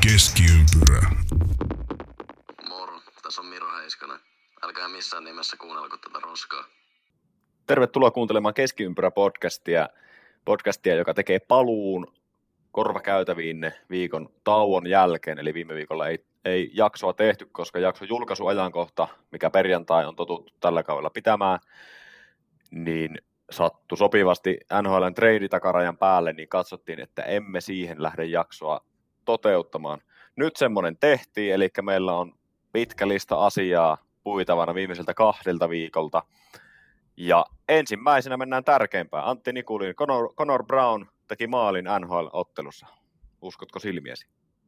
Keskiympyrä. Moro, tässä on Miro Heiskanen. Älkää missään nimessä kuunnelko tätä roskaa. Tervetuloa kuuntelemaan Keskiympyrä-podcastia, joka tekee paluun korvakäytäviin viikon tauon jälkeen. Eli viime viikolla ei jaksoa tehty, koska jakson julkaisuajankohta, mikä perjantai on totuttu tällä kaudella pitämään, niin sattui sopivasti NHL:n trade-takarajan päälle, niin katsottiin, että emme siihen lähde jaksoa toteuttamaan. Nyt semmoinen tehtiin, eli meillä on pitkä lista asiaa puitavana viimeiseltä 2 viikolta. Ja ensimmäisenä mennään tärkeimpään. Antti Nikulin, Connor Brown teki maalin NHL-ottelussa. Uskotko silmiesi?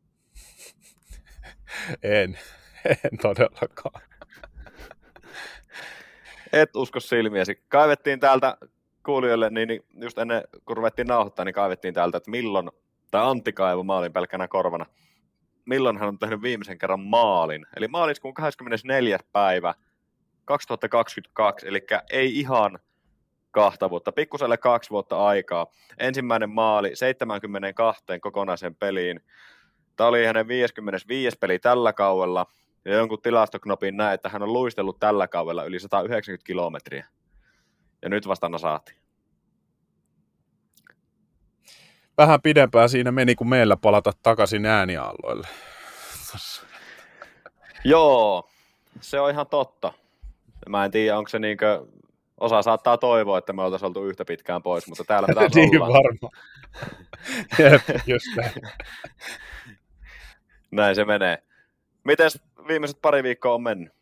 En todellakaan. Et usko silmiesi. Kaivettiin täältä kuulijoille, niin just ennen kun ruvettiin nauhoittaa, niin kaivettiin täältä, että tai Antti kaivo maalin pelkkänä korvana. Milloin hän on tehnyt viimeisen kerran maalin? Eli maaliskuun 24. päivä 2022, eli ei ihan 2 vuotta, pikkuselle 2 vuotta aikaa. Ensimmäinen maali 72 kokonaisen peliin. Tämä oli hänen 55. peli tällä kaudella, ja jonkun tilastoknopin näin, että hän on luistellut tällä kaudella yli 190 kilometriä. Ja nyt vasta nasahti. Vähän pidempään siinä meni, kun meillä palata takaisin ääniaalloille. Joo, se on ihan totta. Mä en tiedä, onko se niinkö, osa saattaa toivoa, että me oltaisiin oltu yhtä pitkään pois, mutta täällä pitäisi niin olla. Varmaan. Jep, just näin. Näin se menee. Mites viimeiset 2 viikkoa on mennyt?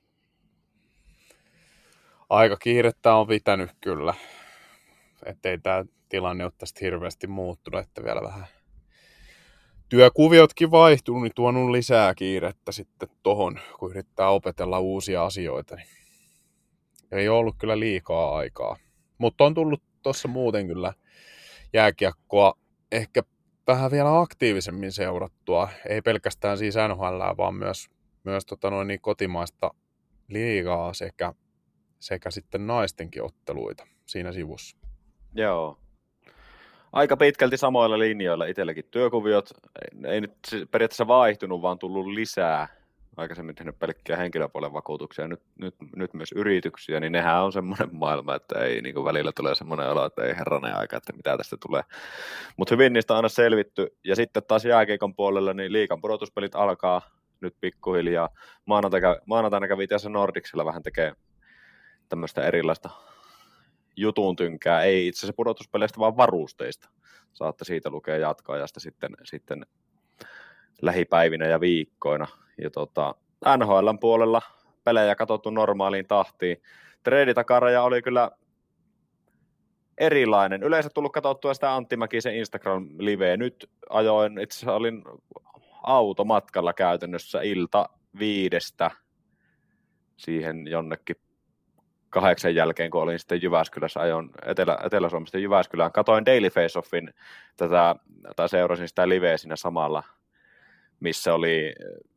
Aika kiirettä on pitänyt kyllä. Ettei tämä tilanne ole tästä hirveästi muuttunut, että vielä vähän työkuviotkin vaihtunut, niin tuonut lisää kiirettä sitten tohon, kun yrittää opetella uusia asioita. Niin ei ollut kyllä liikaa aikaa. Mutta on tullut tuossa muuten kyllä jääkiekkoa ehkä vähän vielä aktiivisemmin seurattua. Ei pelkästään siis NHL, vaan myös kotimaista liigaa sekä sitten naistenkin otteluita siinä sivussa. Joo. Aika pitkälti samoilla linjoilla itselläkin työkuviot. Ei nyt periaatteessa vaihtunut, vaan tullut lisää. Aikaisemmin tehnyt pelkkiä henkilöpuolen vakuutuksia, nyt myös yrityksiä, niin nehän on semmoinen maailma, että ei niin kuin välillä tulee semmoinen olo, että ei herranen aika, että mitä tästä tulee. Mutta hyvin niistä on aina selvitty. Ja sitten taas jääkiekon puolella, niin liigan pudotuspelit alkaa nyt pikkuhiljaa. Maanantaina kävi tässä Nordicsilla vähän tekee tämmöistä erilaista jutun tynkää, ei itse asiassa pudotuspeleistä, vaan varusteista. Saatte siitä lukea jatkoajasta sitten lähipäivinä ja viikkoina. Ja NHL:n puolella pelejä katsottu normaaliin tahtiin. Trade-takaraja oli kyllä erilainen. Yleensä tullut katsottua sitä Antti Mäkisen Instagram-liveä. Nyt ajoin, itse asiassa olin automatkalla käytännössä ilta 5 siihen jonnekin 8 jälkeen, kun olin sitten Jyväskylässä, ajoin Etelä-Suomesta Jyväskylään. Katoin Daily Face-Offin tai seurasin sitä liveä siinä samalla, missä oli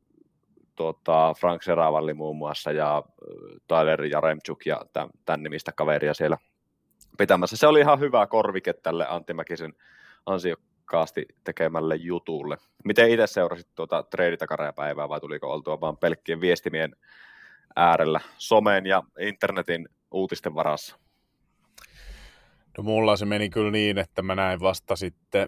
Frank Seravalli muun muassa ja Tyler Jaremchuk ja tämän nimistä kaveria siellä pitämässä. Se oli ihan hyvä korvike tälle Antti Mäkisen ansiokkaasti tekemälle jutulle. Miten itse seurasit trade-takarajapäivää vai tuliko oltua vaan pelkkien viestimien äärellä somen ja internetin uutisten varassa? No mulla se meni kyllä niin, että mä näin vasta sitten,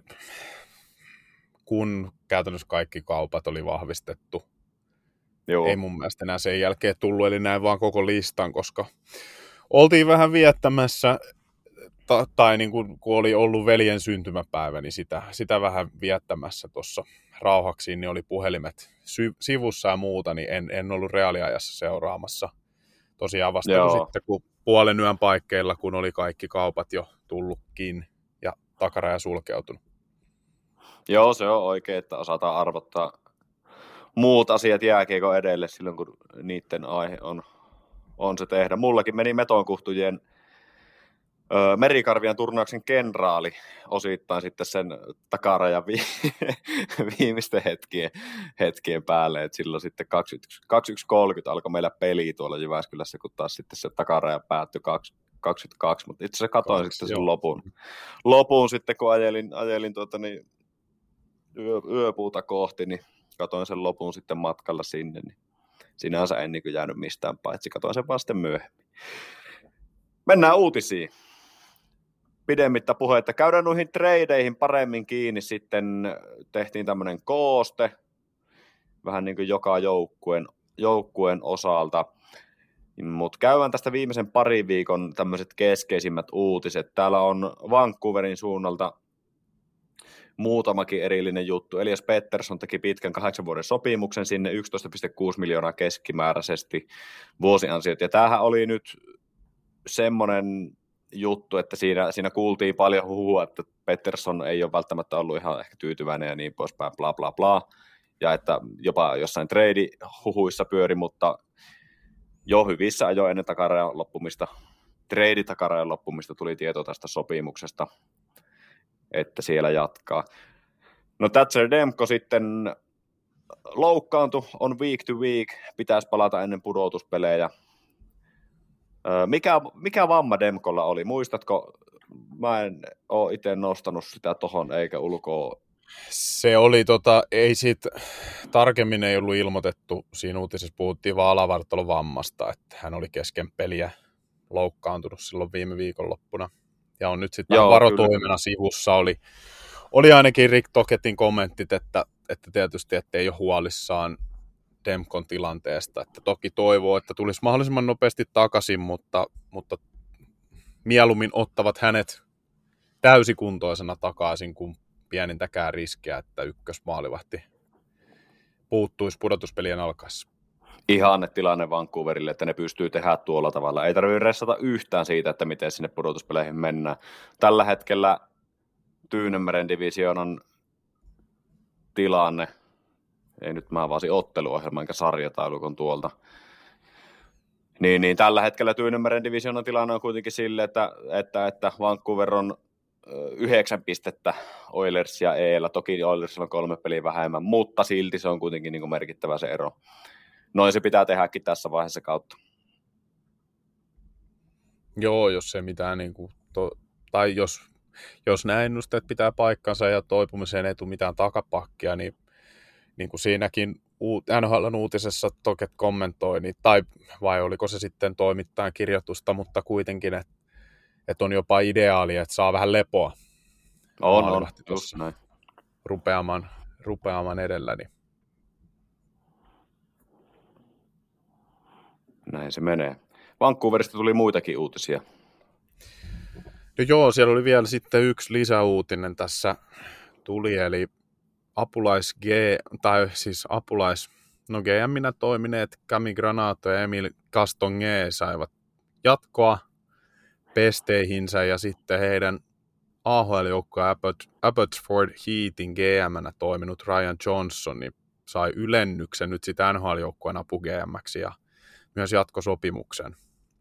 kun käytännössä kaikki kaupat oli vahvistettu. Joo. Ei mun mielestä enää sen jälkeen tullut, eli näin vaan koko listan, koska oltiin vähän viettämässä, tai niin kun oli ollut veljen syntymäpäivä, niin sitä vähän viettämässä tuossa rauhaksiin, niin oli puhelimet sivussa ja muuta, niin en ollut reaaliajassa seuraamassa. Tosiaan vasta sitten, kun 0:30 paikkeilla, kun oli kaikki kaupat jo tullutkin ja takaraja sulkeutunut. Joo, se on oikein, että osataan arvottaa muut asiat jääkiekon edelle silloin, kun niiden aihe on se tehdä. Mullakin meni Metonkuhtujen Merikarvian turnauksen kenraali osittain sitten sen takarajan viimeisten hetkien päälle, että silloin sitten 21.30 alkoi meillä peli tuolla Jyväskylässä, kun taas sitten se takaraja päättyi 22, mutta itse asiassa katoin sitten sen lopun sitten, kun ajelin yöpuuta kohti, niin katoin sen lopun sitten matkalla sinne, niin sinänsä en niin kuin jäänyt mistään paitsi, katoin sen vasta myöhemmin. Mennään uutisiin. Pidemmittä puhetta. Käydään noihin treideihin paremmin kiinni, sitten tehtiin tämmöinen kooste, vähän niin kuin joka joukkueen osalta. Mutta käydään tästä viimeisen parin viikon tämmöiset keskeisimmät uutiset. Täällä on Vancouverin suunnalta muutamakin erillinen juttu. Elias Pettersson teki pitkän 8 vuoden sopimuksen sinne 11,6 miljoonaa keskimääräisesti vuosiansiot. Ja tämähän oli nyt semmoinen juttu, että siinä kuultiin paljon huhua, että Pettersson ei ole välttämättä ollut ihan ehkä tyytyväinen ja niin poispäin, bla bla bla. Ja että jopa jossain trade-huhuissa pyöri, mutta jo hyvissä ajoin ennen takarajan loppumista, trade-takarajan loppumista tuli tieto tästä sopimuksesta, että siellä jatkaa. No Thatcher Demko sitten loukkaantui, on week to week, pitäisi palata ennen pudotuspelejä. Mikä vamma Demkolla oli? Muistatko? Mä en ole itse nostanut sitä tohon eikä ulkoa. Se oli ei siitä tarkemmin ei ollut ilmoitettu. Siinä uutisessa puhuttiin vaan alavartalon vammasta, että hän oli kesken peliä loukkaantunut silloin viime viikonloppuna. Ja on nyt sitten varotoimena sivussa oli ainakin Rick Tocketin kommentit, että tietysti ettei ole huolissaan Demkon tilanteesta, että toki toivoo, että tulisi mahdollisimman nopeasti takaisin, mutta mieluummin ottavat hänet täysikuntoisena takaisin, kun pienintäkään riskiä, että ykkösmaalivahti puuttuisi pudotuspelien alkaessa. Ihanne tilanne Vancouverille, että ne pystyy tehdä tuolla tavalla. Ei tarvitse ressata yhtään siitä, että miten sinne pudotuspeleihin mennään. Tällä hetkellä Tyynemeren divisioonan tilanne, ei nyt mä vaasi otteluohjelma enkä sarjataulukon tuolta, niin tällä hetkellä Tyynemeren divisioonan tilanne on kuitenkin sille, että Vancouver on 9 pistettä Oilersia eellä. Toki Oilersilla on 3 peliä vähemmän, mutta silti se on kuitenkin niin kuin merkittävä se ero. Noin se pitää tehdäkin tässä vaiheessa kautta. Joo, jos se mitään, tai jos nämä ennusteet pitää paikkansa ja toipumiseen ei tule mitään takapakkia, niin kuin siinäkin NHL:n uutisessa Toket kommentoi, niin, vai oliko se sitten toimittajan kirjoitusta, mutta kuitenkin, että on jopa ideaali, että saa vähän lepoa. On, just näin. Rupeaman edellä. Niin. Näin se menee. Vancouverista tuli muitakin uutisia. No joo, siellä oli vielä sitten yksi lisäuutinen tässä tuli, eli GM-minä toimineet Cami Granato ja Emil Castonguay saivat jatkoa pesteihinsä ja sitten heidän AHL-joukkoja Abbotsford Heatin GM-nä toiminut Ryan Johnson niin sai ylennyksen nyt sitten NHL-joukkojen apu GM-ksi ja myös jatkosopimuksen.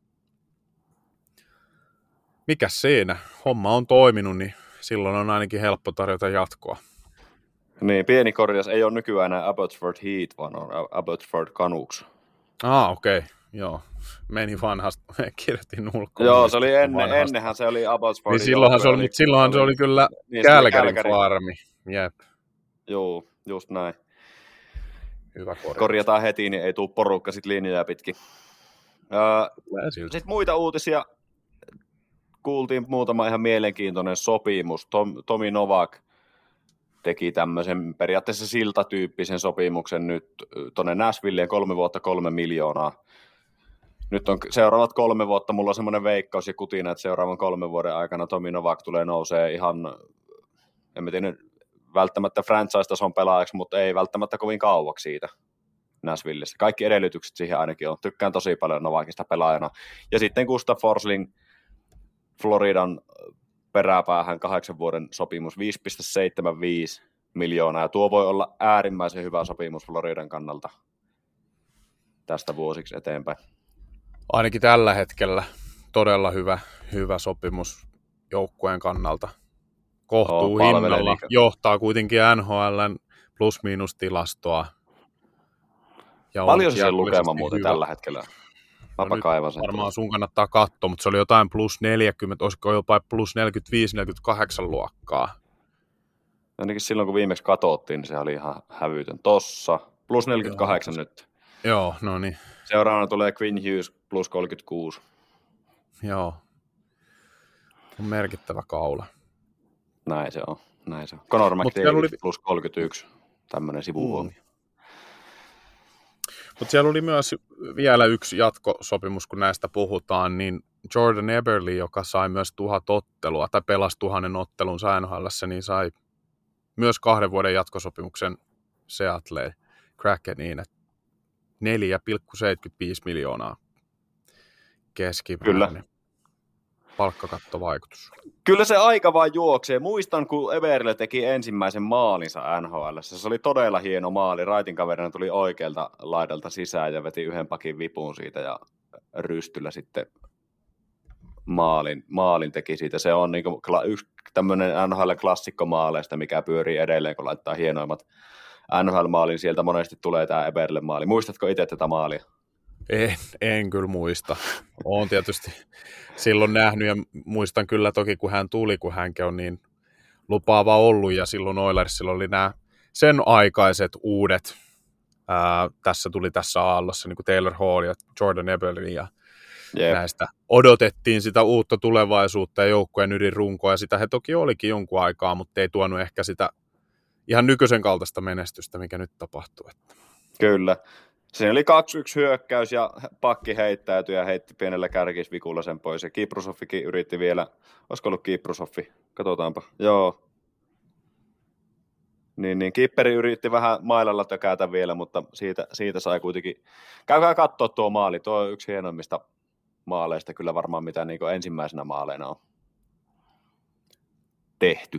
Mikäs siinä? Homma on toiminut, niin silloin on ainakin helppo tarjota jatkoa. Niin, pieni korjaus. Ei ole nykyään enää Abbotsford Heat, vaan on Abbotsford Canucks. Okei. Joo. Meni vanhasta. Kirjoitin ulkoa. Joo, se oli ennenhän se oli Abbotsford. Niin silloinhan se oli kyllä niin, Calgaryn farmi. Jep. Joo, just näin. Hyvä korjaus. Korjataan heti, niin ei tule porukka sit linjoja pitkin. Sitten muita uutisia. Kuultiin muutama ihan mielenkiintoinen sopimus. Tomi Novak teki tämmöisen periaatteessa siltatyyppisen sopimuksen nyt tuonne Nashvilleen 3 vuotta 3 miljoonaa. Nyt on seuraavat 3 vuotta, mulla on semmoinen veikkaus ja kutina, että seuraavan 3 vuoden aikana Tomi Novak tulee nousee ihan, en tiedä, välttämättä franchise-tason pelaajaksi, mutta ei välttämättä kovin kauaksi siitä Nashvillessä. Kaikki edellytykset siihen ainakin on. Tykkään tosi paljon Novakista pelaajana. Ja sitten Gustav Forsling, Floridan peräpäähän 8 vuoden sopimus, 5,75 miljoonaa. Ja tuo voi olla äärimmäisen hyvä sopimus Floridan kannalta tästä vuosiksi eteenpäin. Ainakin tällä hetkellä todella hyvä sopimus joukkueen kannalta. Kohtuu hinnalla. Johtaa kuitenkin NHL:n plus-miinus-tilastoa. Paljon se lukema muuten hyvä tällä hetkellä? Mäpä kaivan sen. Varmaan sun kannattaa katsoa, mutta se oli jotain plus 40, olisiko jopa plus 45-48 luokkaa. Ainakin silloin, kun viimeksi katsottiin, niin se oli ihan hävytön. Tossa, plus 48 nyt. Joo, no niin. Seuraavana tulee Quinn Hughes, plus 36. Joo. On merkittävä kaula. Näin se on. Conor McDavid, plus 31. Tämmöinen sivuhuomio. Mutta siellä oli myös vielä yksi jatkosopimus, kun näistä puhutaan, niin Jordan Eberle, joka sai myös 1000 ottelua, tai pelasi 1000 ottelun NHL:ssä, niin sai myös 2 vuoden jatkosopimuksen Seattle Krakeniin, että 4,75 miljoonaa keskimääräinen palkkakattovaikutus. Kyllä se aika vaan juoksee. Muistan, kun Eberle teki ensimmäisen maalinsa NHL:ssä. Se oli todella hieno maali. Raitin kaverina tuli oikealta laidalta sisään ja veti yhden pakin vipun siitä ja rystyllä sitten maalin teki siitä. Se on niin yksi tämmöinen NHL-klassikkomaaleista, mikä pyörii edelleen, kun laittaa hienoimmat NHL-maalin. Sieltä monesti tulee tämä Eberle-maali. Muistatko itse tätä maalia? En kyllä muista. Olen tietysti silloin nähnyt ja muistan kyllä toki, kun hän tuli, kun hänkin on niin lupaava ollut ja silloin Oilersilla oli nämä sen aikaiset uudet, tässä aallossa, niin kuin Taylor Hall ja Jordan Eberle ja näistä odotettiin sitä uutta tulevaisuutta ja joukkueen ydinrunkoa ja sitä he toki olikin jonkun aikaa, mutta ei tuonut ehkä sitä ihan nykyisen kaltaista menestystä, mikä nyt tapahtuu. Kyllä. Siinä oli 2-1 hyökkäys ja pakki heittäytyi ja heitti pienellä kärkisvikulla sen pois. Ja Kiprusoffikin yritti vielä, olisiko ollut Kiprusoffi? Katsotaanpa. Joo. Niin Kipperi yritti vähän mailalla tökätä vielä, mutta siitä sai kuitenkin. Käykää katsoa tuo maali. Tuo on yksi hienoimmista maaleista kyllä varmaan, mitä niin ensimmäisenä maaleina on tehty.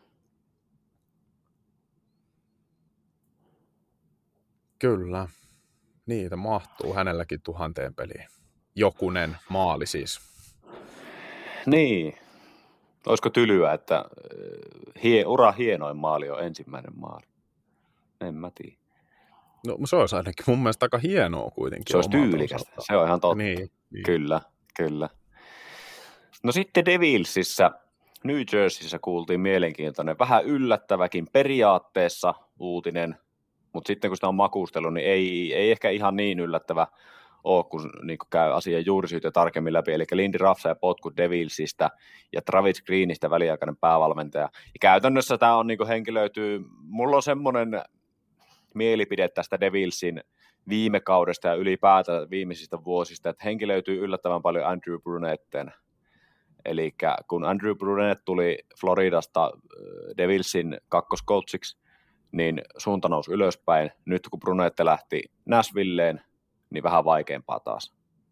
Kyllä. Niitä mahtuu hänelläkin 1000 peliin. Jokunen maali siis. Niin. Olisiko tylyä, että ura hienoin maali on ensimmäinen maali? En mä tiedä. No se olisi ainakin mun mielestä aika hienoa kuitenkin. Se olisi tyylikästä. Se on ihan totta. Niin. Kyllä. No sitten Devilsissä, New Jerseyssä kuultiin mielenkiintoinen, vähän yllättäväkin periaatteessa uutinen, mutta sitten kun sitä on makustellut, niin ei ehkä ihan niin yllättävä ole, kun niin käy asian juurisyyttä tarkemmin läpi. Eli Lindy Ruff sai potkut Devilsistä ja Travis Greenistä väliaikainen päävalmentaja. Ja käytännössä tämä on niin henkilöityy, mulla on semmoinen mielipide tästä Devilsin viime kaudesta ja ylipäätään viimeisistä vuosista, että henkilöityy yllättävän paljon Andrew Brunetten. Eli kun Andrew Brunette tuli Floridasta Devilsin kakkoscoachiksi, niin suunta nousi ylöspäin. Nyt kun Brunette lähti Nashvilleen, niin vähän vaikeampaa taas.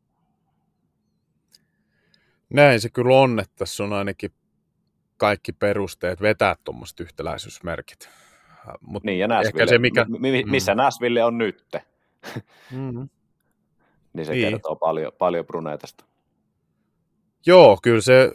Näin se kyllä on, että tässä on ainakin kaikki perusteet vetää tuommoiset yhtäläisyysmerkit. Niin, ja Nashville, se, missä Nashville on nyt. Niin se kertoo paljon Brunetesta. Joo, kyllä se...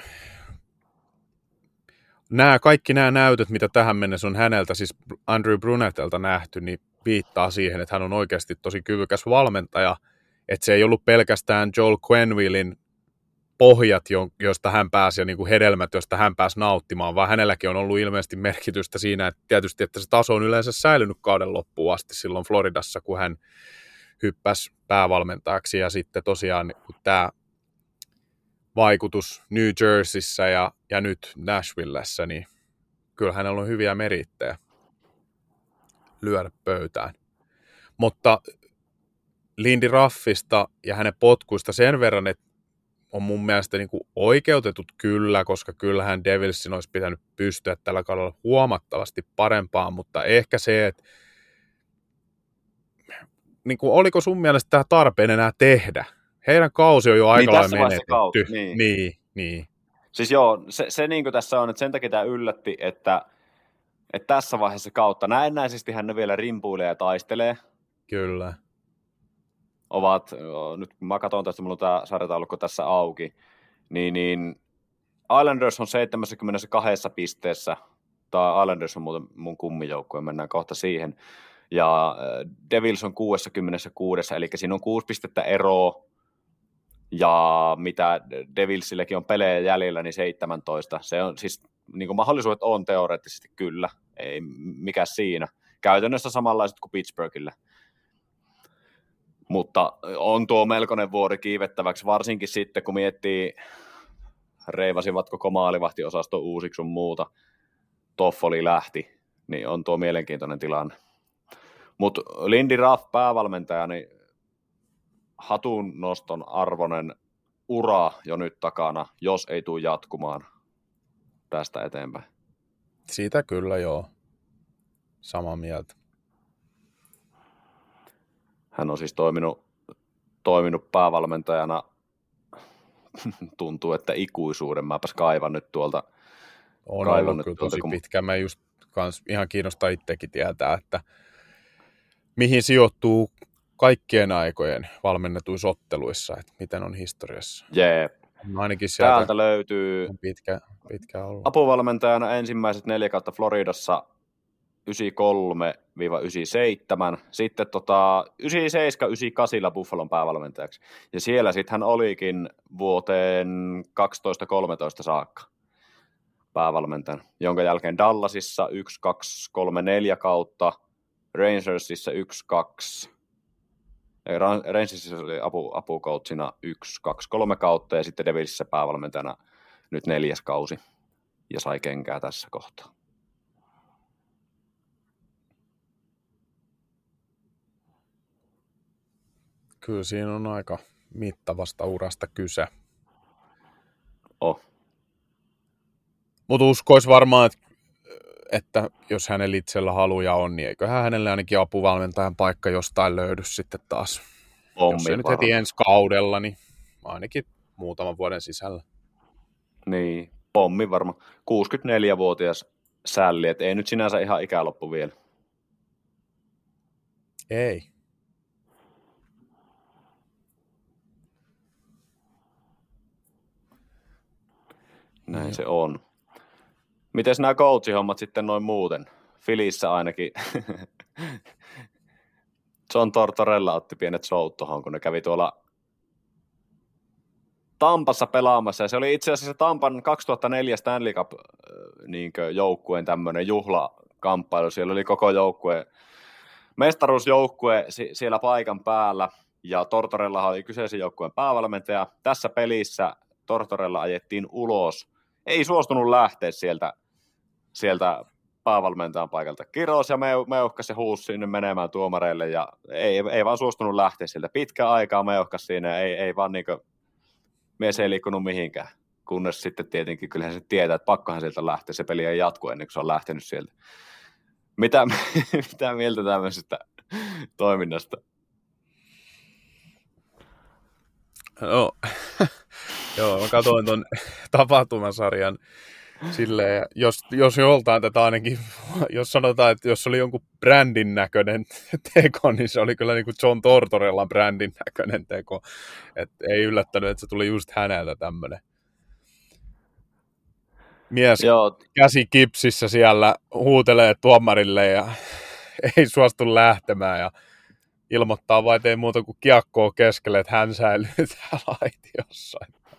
Kaikki nämä näytöt, mitä tähän mennessä on häneltä, siis Andrew Brunettelta nähty, niin viittaa siihen, että hän on oikeasti tosi kyvykäs valmentaja, että se ei ollut pelkästään Joel Quennevillin pohjat, joista hän pääsi, ja niin kuin hedelmät, joista hän pääsi nauttimaan, vaan hänelläkin on ollut ilmeisesti merkitystä siinä, että tietysti, että se taso on yleensä säilynyt kauden loppuun asti silloin Floridassa, kun hän hyppäsi päävalmentajaksi, ja sitten tosiaan kun tämä vaikutus New Jerseyssä ja nyt Nashvillessä, niin kyllä hänellä on hyviä merittejä lyödä pöytään. Mutta Lindy Ruffista ja hänen potkuista sen verran, että on mun mielestä niin kuin oikeutetut kyllä, koska kyllähän Devilsin olisi pitänyt pystyä tällä kaudella huomattavasti parempaan, mutta ehkä se, että niin kuin, oliko sun mielestä tämä tarpeen enää tehdä? Heidän kausi on jo aika lailla menetetty. Niin. Siis joo, se niin kuin tässä on, että sen takia tämä yllätti, että tässä vaiheessa kautta näennäisesti hän vielä rimpuilee ja taistelee. Kyllä. Nyt kun mä katson tästä, mulla on tämä sarjataulukko tässä auki, niin Islanders on 72 pisteessä. Tämä Islanders on muuten mun kummijoukkue, mennään kohta siihen. Ja Devils on 66, eli siinä on 6 pistettä eroa. Ja mitä Devilsilläkin on pelejä jäljellä, niin 17. Se on siis, niin kuin mahdollisuudet on teoreettisesti kyllä, ei mikä siinä. Käytännössä samanlaiset kuin Pittsburghillä. Mutta on tuo melkoinen vuori kiivettäväksi, varsinkin sitten kun miettii, reivasivat koko maalivahtiosaston uusiksi sun muuta. Toffoli lähti, niin on tuo mielenkiintoinen tilanne. Mutta Lindy Ruff päävalmentaja, niin hatun noston arvoinen ura jo nyt takana, jos ei tule jatkumaan tästä eteenpäin. Siitä kyllä joo. Samaa mieltä. Hän on siis toiminut päävalmentajana, tuntuu, että ikuisuuden. Mäpäs kaivan nyt tuolta. On ollut kyllä tosi pitkään. Mä just kans ihan kiinnostaa itsekin tietää, että mihin sijoittuu kaikkien aikojen valmennetuissa otteluissa, että miten on historiassa. Jep. Ainakin täältä löytyy pitkä ollut. Apuvalmentajana ensimmäiset 4 kautta Floridassa 93-97, sitten 97-98 Buffalon päävalmentajaksi. Ja siellä sitten hän olikin vuoteen 12-13 saakka päävalmentajana, jonka jälkeen Dallasissa 1-2-3-4 kautta, Rangersissa 1-2, Rangersissa oli apukoutsina 1-2-3 kautta ja sitten Devilsissä päävalmentajana nyt 4. kausi ja sai kenkää tässä kohtaa. Kyllä siinä on aika mittavasta urasta kyse. Mutta uskois varmaan, että jos hänellä itsellä haluja on, niin eiköhän hänelle ainakin apuvalmentajan paikka jostain löydy sitten taas. Jos se nyt heti ensi kaudella, niin ainakin muutaman vuoden sisällä. Niin, pommi varmaan. 64-vuotias sälli, että ei nyt sinänsä ihan ikäloppu vielä. Ei. Näin se on. Mites nämä coachihommat sitten noin muuten? Filissä ainakin. John Tortorella otti pienet showt tuohon, kun ne kävi tuolla Tampassa pelaamassa. Ja se oli itse asiassa Tampan 2004 Stanley Cup joukkueen tämmöinen juhlakamppailu. Siellä oli koko joukkue, mestaruusjoukkue siellä paikan päällä. Ja Tortorella oli kyseisen joukkueen päävalmentaja. Tässä pelissä Tortorella ajettiin ulos. Ei suostunut lähteä sieltä päävalmentajan paikalta. Kiros ja meuhkas ja huusi sinne menemään tuomareille ja ei vaan suostunut lähteä sieltä. Pitkä aikaa meuhkas siinä, ei vaan mies ei liikkunut mihinkään. Kunnes sitten tietenkin kyllähän se tietää, että pakkohan sieltä lähteä. Se peli ei jatku ennen kuin se on lähtenyt sieltä. Mitä mieltä tämmöisestä toiminnasta? No, joo, mä katsoin ton tapahtumasarjan silleen, jos joltain tätä ainakin, jos sanotaan, että jos oli jonkun brändin näköinen teko, niin se oli kyllä niin kuin John Tortorellan brändin näköinen teko. Et ei yllättänyt, että se tuli just häneltä tämmöinen. Mies käsi kipsissä siellä huutelee tuomarille ja ei suostu lähtemään ja ilmoittaa vain, ei muuta kuin kiekkoa keskelle, että hän säilyy täällä aitiossa.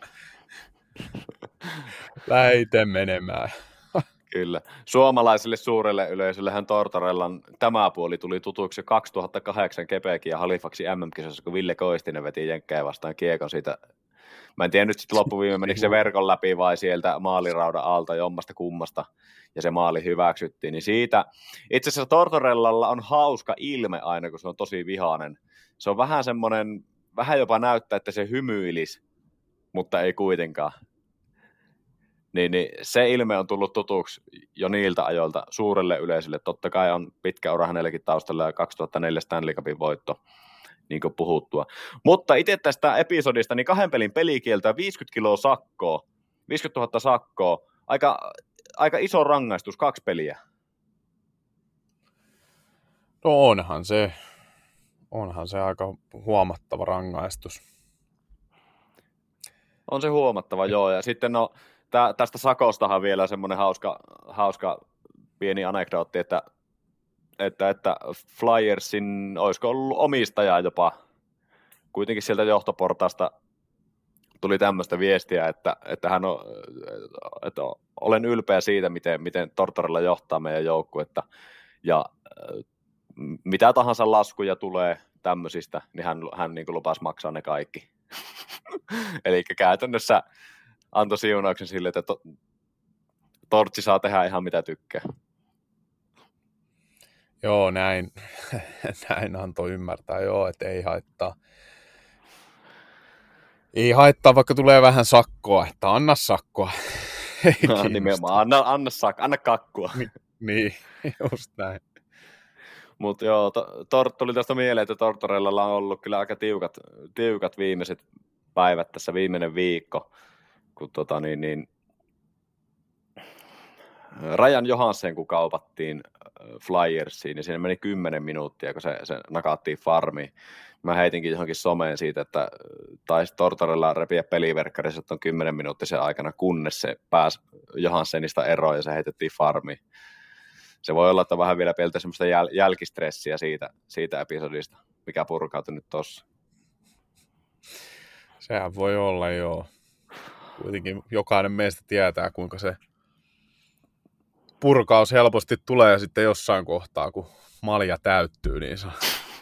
Lähite menemään. Kyllä. Suomalaiselle suurelle yleisöllehän Tortorellan tämä puoli tuli tutuksi jo 2008 Quebecin ja Halifaxin MM-kisossa, kun Ville Koistinen veti jenkkejä vastaan kiekon siitä. Mä en tiedä nyt sitten loppuviime menikö se verkon läpi vai sieltä maaliraudan alta jommasta kummasta ja se maali hyväksyttiin. Niin siitä itse asiassa Tortorellalla on hauska ilme aina, kun se on tosi vihainen. Se on vähän semmoinen, vähän jopa näyttää, että se hymyilisi, mutta ei kuitenkaan. Niin se ilme on tullut tutuksi jo niiltä ajoilta suurelle yleisölle. Totta kai on pitkä ura hänelläkin taustalla ja 2004 Stanley Cupin voitto, niin kuin puhuttua. Mutta itse tästä episodista, niin 2 pelin pelikieltä 50 kiloa sakkoa, 50 000 sakkoa, aika iso rangaistus, 2 peliä. No onhan se aika huomattava rangaistus. On se huomattava, joo. Ja sitten tästä sakostahan vielä semmoinen hauska pieni anekdootti, että Flyersin, olisiko ollut omistajaa jopa, kuitenkin sieltä johtoportaasta tuli tämmöistä viestiä, että hän on, että olen ylpeä siitä, miten Tortorella johtaa meidän joukkuetta, ja mitä tahansa laskuja tulee tämmöisistä, niin hän niin kuin lupasi maksaa ne kaikki. Eli käytännössä antoi siunauksen sille, että Tortsi saa tehdä ihan mitä tykkää. Joo, näin antoi ymmärtää, joo, että ei haittaa. Ei haittaa, vaikka tulee vähän sakkoa, että anna sakkoa. No, nimenomaan, anna kakkua. Niin, just näin. Mutta joo, tuli tästä mieleen, että Tortorellalla on ollut kyllä aika tiukat viimeiset päivät tässä viimeinen viikko, kun Ryan Johansen, kun kaupattiin Flyersiin, niin siinä meni 10 minuuttia, kun se nakattiin farmiin. Mä heitinkin johonkin someen siitä, että taisi Tortorella repiä peliverkkarissa on 10 minuuttisen aikana, kunnes se pääsi Johansenista eroon ja se heitettiin farmiin. Se voi olla, että vähän vielä pieltä semmoista jälkistressiä siitä episodista, mikä purkautui nyt tossa. Sehän voi olla, joo. Kuitenkin jokainen meistä tietää, kuinka se purkaus helposti tulee sitten jossain kohtaa, kun malja täyttyy, niin se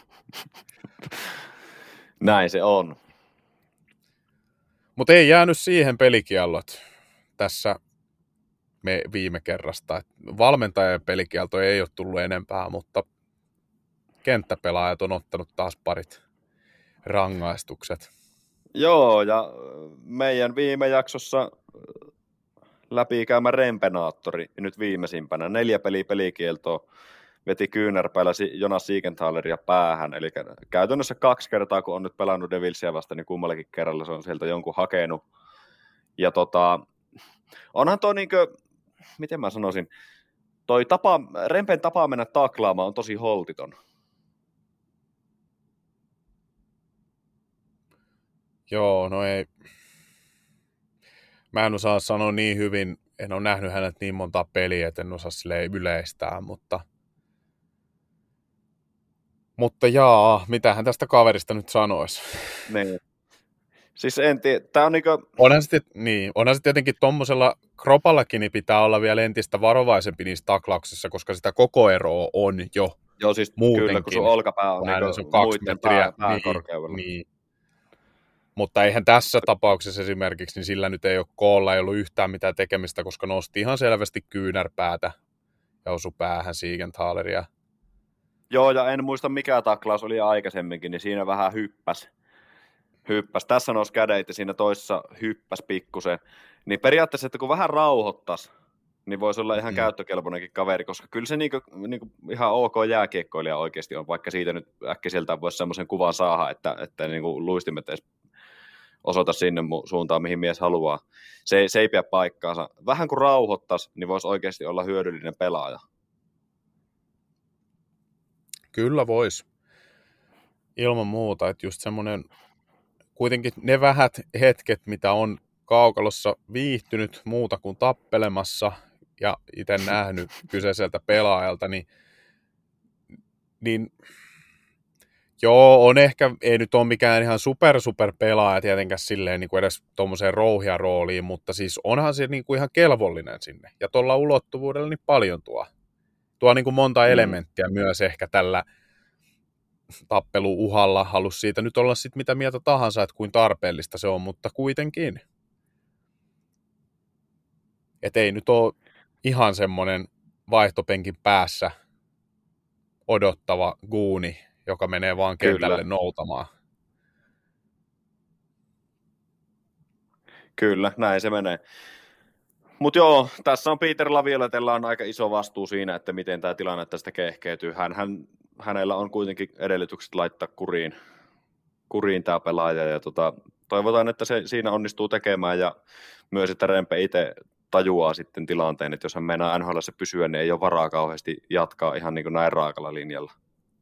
näin se on. Mutta ei jäänyt siihen pelikiellot tässä me viime kerrasta. Valmentajan pelikielto ei ole tullut enempää, mutta kenttäpelaajat on ottanut taas parit rangaistukset. Joo, ja meidän viime jaksossa läpikäymä Rempenaattori nyt viimeisimpänä 4 pelikieltoa veti kyynärpäällä Jonas Siegenthaleria päähän, eli käytännössä 2 kertaa, kun on nyt pelannut Devilsia vasta, niin kummallakin kerralla se on sieltä jonkun hakenut. Ja onhan toi niinkö, miten mä sanoisin, toi Rempen tapa mennä taklaamaan on tosi holtiton. Joo, no ei. Mä en osaa sanoa niin hyvin, en ole nähnyt hänet niin monta peliä, että en osaa silleen yleistää, mutta mitähän tästä kaverista nyt sanoisi? Niin. Siis en tiedä, tää on onhan se tietenkin tommosella kropallakin niin pitää olla vielä entistä varovaisempi niissä taklauksissa, koska sitä koko eroa on jo. Joo, siis muutenkin. Kyllä, kun sun olkapää on se on 2 muiden metriä pääkorkeudella. Niin. Mutta eihän tässä tapauksessa esimerkiksi, niin sillä nyt ei ole koolla, ei ollut yhtään mitään tekemistä, koska nosti ihan selvästi kyynärpäätä ja osui päähän Siegenthaleria. Joo, ja en muista mikä taklaus oli aikaisemminkin, niin siinä vähän hyppäs. Tässä nousi kädet ja siinä toisessa hyppäs pikkusen. Niin periaatteessa, että kun vähän rauhoittaisi, niin voisi olla ihan käyttökelpoinenkin kaveri, koska kyllä se niinku ihan ok jääkiekkoilija oikeasti on, vaikka siitä nyt äkkiseltään voisi semmoisen kuvan saada, että niinku luistimet edes osoita sinne suuntaan, mihin mies haluaa. Se ei pidä paikkaansa. Vähän kun rauhoittaisi, niin voisi oikeasti olla hyödyllinen pelaaja. Kyllä vois. Ilman muuta, että just semmoinen, kuitenkin ne vähät hetket, mitä on kaukalossa viihtynyt muuta kuin tappelemassa ja itse nähnyt kyseiseltä pelaajalta, niin joo, on ehkä, ei nyt ole mikään ihan super pelaaja tietenkään silleen niin kuin edes tuommoiseen rouhia rooliin, mutta siis onhan se niin kuin ihan kelvollinen sinne. Ja tuolla ulottuvuudella niin paljon tuo niin kuin monta elementtiä myös ehkä tällä tappeluuhalla. Halusi siitä nyt olla sitten mitä mieltä tahansa, että kuin tarpeellista se on, mutta kuitenkin. Että ei nyt ole ihan semmoinen vaihtopenkin päässä odottava guuni, joka menee vaan kentälle noutamaan. Kyllä, näin se menee. Mutta joo, tässä on Peter Lavioletella on aika iso vastuu siinä, että miten tämä tilanne tästä kehkeytyy. Hänellä on kuitenkin edellytykset laittaa kuriin tämä pelaaja, ja toivotaan, että se siinä onnistuu tekemään, ja myös, että Rempe itse tajuaa sitten tilanteen, että jos hän meinaa NHL:ssä pysyä, niin ei ole varaa kauheasti jatkaa ihan niin kuin näin raakalla linjalla.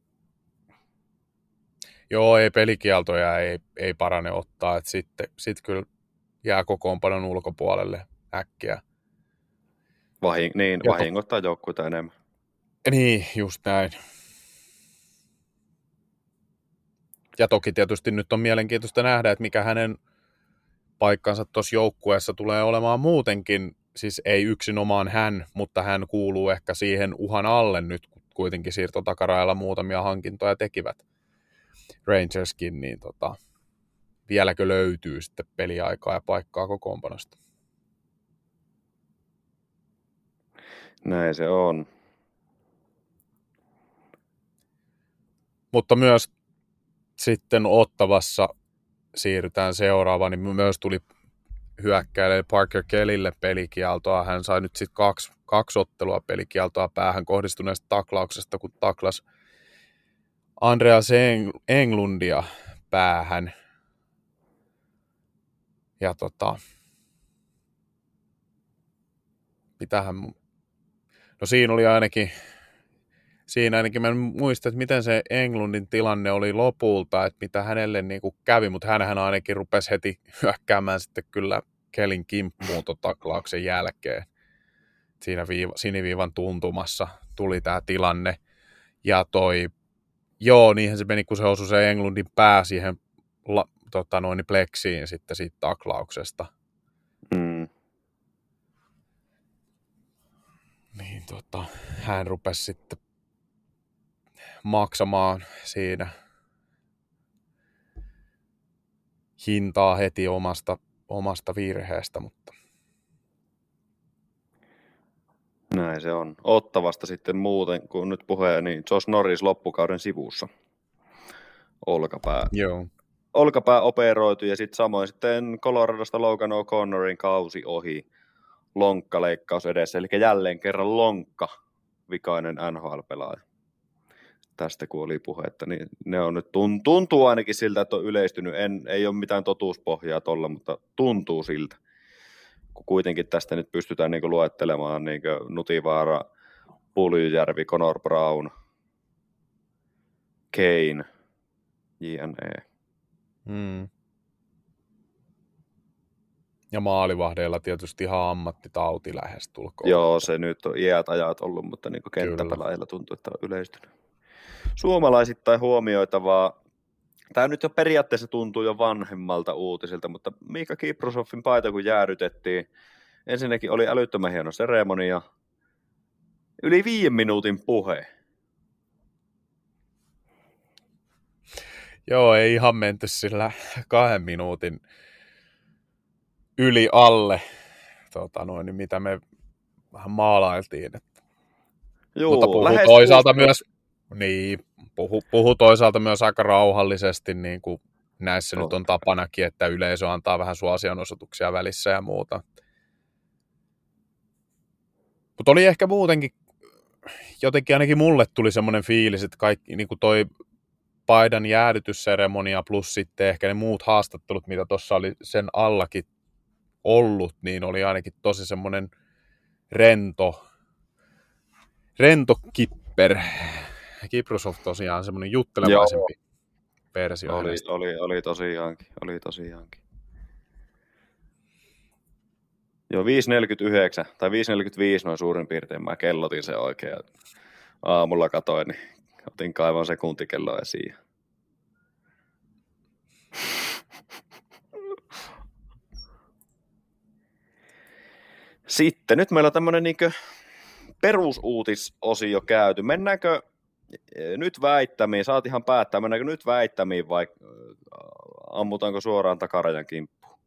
Joo, ei pelikieltoja ei parane ottaa, että sitten kyllä jää kokoonpanon ulkopuolelle äkkiä. Vahingoittaa joukkuita enemmän. Niin, just näin. Ja toki tietysti nyt on mielenkiintoista nähdä, että mikä hänen paikkansa tuossa joukkueessa tulee olemaan muutenkin, siis ei yksinomaan hän, mutta hän kuuluu ehkä siihen uhan alle nyt, kun kuitenkin siirtotakarajalla muutamia hankintoja tekivät Rangerskin, niin vieläkö löytyy sitten peliaikaa ja paikkaa kokoonpanosta? Näin se on. Mutta myös sitten Ottavassa siirrytään seuraavaan, niin myös tuli hyökkäilee Parker Kellylle pelikieltoa. Hän sai nyt sitten kaksi ottelua pelikieltoa päähän kohdistuneesta taklauksesta, kun taklas Andreas Englundia päähän. Ja mitähän... No siinä ainakin mä en muista, että miten se Englundin tilanne oli lopulta, että mitä hänelle niin kuin kävi, mutta hänhän ainakin rupesi heti hyökkäämään sitten kyllä Kellyn kimppuun taklauksen jälkeen. Siinä siniviivan tuntumassa tuli tämä tilanne. Ja niinhän se meni, kun se osui se Englundin pää siihen pleksiin sitten siitä taklauksesta. Niin hän rupesi sitten maksamaan siinä hintaa heti omasta virheestä, mutta näin se on. Ottavasta sitten muuten, kun nyt puheen, niin Josh Norris loppukauden sivussa. Olkapää operoitu ja sitten samoin sitten Coloradosta Logan O'Connorin kausi ohi. Lonkkaleikkaus edessä, eli jälleen kerran lonkka vikainen NHL-pelaaja. Tästä kun oli puhetta, niin ne on nyt tuntuu ainakin siltä, että on yleistynyt. Ei ole mitään totuuspohjaa tolla, mutta tuntuu siltä. Kun kuitenkin tästä nyt pystytään niin kuin luettelemaan niin kuin Nutivaara, Puljujärvi, Connor Brown, Kane, JNE. Ja maalivahdeilla tietysti ihan ammattitauti lähestulkoon. Joo, se nyt on iät ajat ollut, mutta niin kenttäpelaajilla tuntuu, että on yleistynyt. Suomalaisittain huomioitavaa. Tämä nyt jo periaatteessa tuntuu jo vanhemmalta uutisilta, mutta Miika Kiprusoffin paita kun jäädytettiin, ensinnäkin oli älyttömän hieno seremonia. Yli 5 minuutin puhe. Joo, ei ihan menty sillä 2 minuutin yli alle, niin mitä me vähän maalailtiin. Joo, mutta puhuu toisaalta myös, puhuu toisaalta myös aika rauhallisesti, niin kuin näissä nyt on tapanakin, että yleisö antaa vähän suosionosoituksia välissä ja muuta. Mutta oli ehkä muutenkin, jotenkin ainakin mulle tuli semmoinen fiilis, että kaikki, niin kuin toi paidan jäädytysseremonia plus sitten ehkä ne muut haastattelut, mitä tuossa oli sen allakin ollut, niin oli ainakin tosi semmoinen rento kipper. Kiprusov tosiaan semmoinen juttelevaisempi versio. Oli tosiaankin. Joo, 5.49 tai 5.45 noin suurin piirtein mä kellotin se oikein. Aamulla katoin, niin otin kaivon sekuntikello esiin. Sitten nyt meillä on tämmöinen niinkö perusuutisosio käyty. Mennäänkö nyt väittämiin? Saat ihan päättää, mennäänkö nyt väittämiin vai ammutaanko suoraan takarajan kimppuun?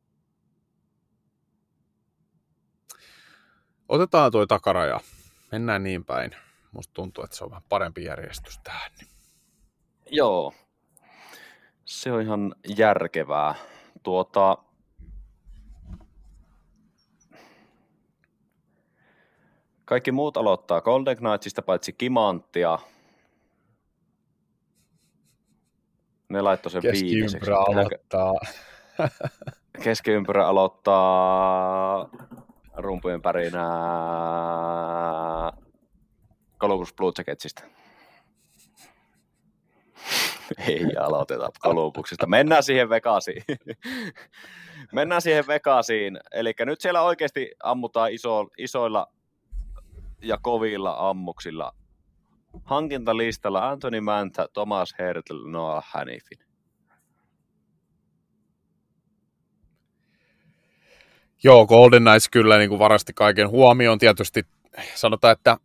Otetaan tuo takaraja. Mennään niin päin. Musta tuntuu, että se on vähän parempi järjestys tähän. Joo. Se on ihan järkevää. Kaikki muut aloittaa Golden Knightsista paitsi Kimanttia. Ne laittoi sen viimeiseksi. Keskiympyrä aloittaa. Keskiympyrä aloittaa rumpujen pärinää Columbus Blue Jacketsista. Ei aloiteta Columbuksista. Mennään siihen Vegasiin. Eli nyt siellä oikeasti ammutaan isoilla ja kovilla ammuksilla. Hankintalistalla Anthony Mantha, Thomas Hertl, Noah Hannifin. Joo, Golden Knights kyllä niin kuin varasti kaiken huomioon. Tietysti sanotaan, että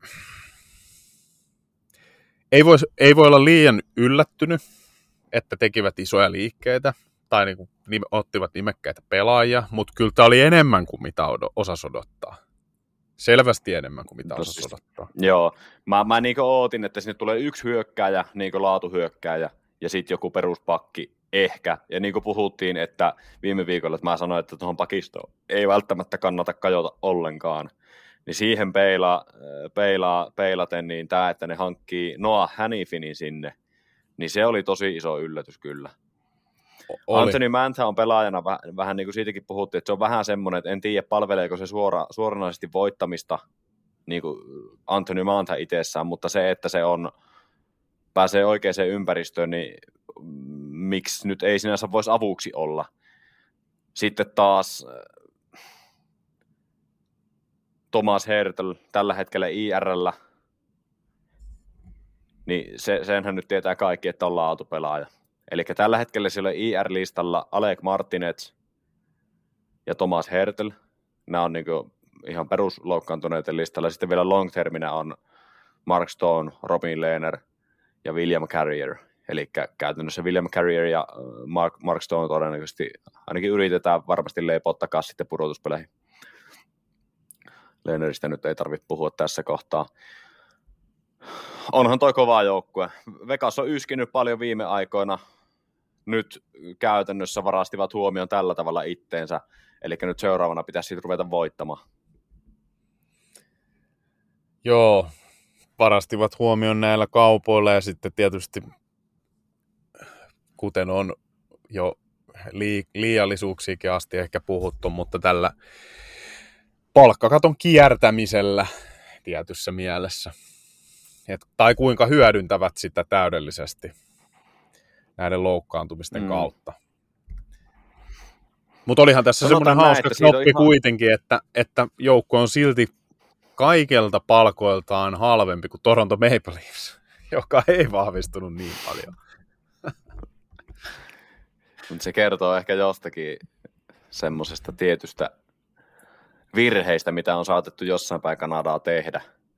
ei voi olla liian yllättynyt, että tekivät isoja liikkeitä tai niin kuin ottivat nimekkäitä pelaajia, mutta kyllä tämä oli enemmän kuin mitä osasi odottaa. Selvästi enemmän kuin mitä osasi odottaa. Joo, mä niin kuin ootin, että sinne tulee yksi hyökkääjä, niin kuin laatuhyökkääjä, ja sitten joku peruspakki ehkä. Ja niin kuin puhuttiin, että viime viikolla, että mä sanoin, että tuohon pakistoon ei välttämättä kannata kajota ollenkaan. Niin siihen peilaten, niin tämä, että ne hankkii Noah Hannifinin sinne, niin se oli tosi iso yllätys kyllä. Oli. Anthony Mantha on pelaajana vähän niin kuin siitäkin puhuttiin, että se on vähän semmoinen, että en tiedä palveleeko se suoranaisesti voittamista niin kuin Anthony Mantha itsessään, mutta se, että se pääsee oikeaan ympäristöön, niin miksi nyt ei sinänsä voisi avuksi olla. Sitten taas Thomas Hertl tällä hetkellä IR:llä, niin senhän nyt tietää kaikki, että on laatupelaaja. Eli tällä hetkellä siellä on IR-listalla Alec Martinez ja Thomas Hertl. Nämä on niinku ihan perusloukkaantuneiden listalla. Sitten vielä long-terminä on Mark Stone, Robin Lehner ja William Carrier. Eli käytännössä William Carrier ja Mark Stone todennäköisesti ainakin yritetään varmasti leipottaa sitten pudotuspeleihin. Lehneristä nyt ei tarvitse puhua tässä kohtaa. Onhan toi kova joukkue. Vegas on yskinyt paljon viime aikoina. Nyt käytännössä varastivat huomioon tällä tavalla itteensä. Eli nyt seuraavana pitäisi siitä ruveta voittamaan. Joo, varastivat huomioon näillä kaupoilla ja sitten tietysti, kuten on jo liiallisuuksiakin asti ehkä puhuttu, mutta tällä palkkakaton kiertämisellä tietyssä mielessä. Tai kuinka hyödyntävät sitä täydellisesti näiden loukkaantumisten kautta. Mutta olihan tässä semmoinen hauska knoppi kuitenkin, että joukko on silti kaikelta palkoiltaan halvempi kuin Toronto Maple Leafs, joka ei vahvistunut niin paljon. Se kertoo ehkä jostakin semmoisesta tietystä virheistä, mitä on saatettu jossain päin Kanadaa tehdä.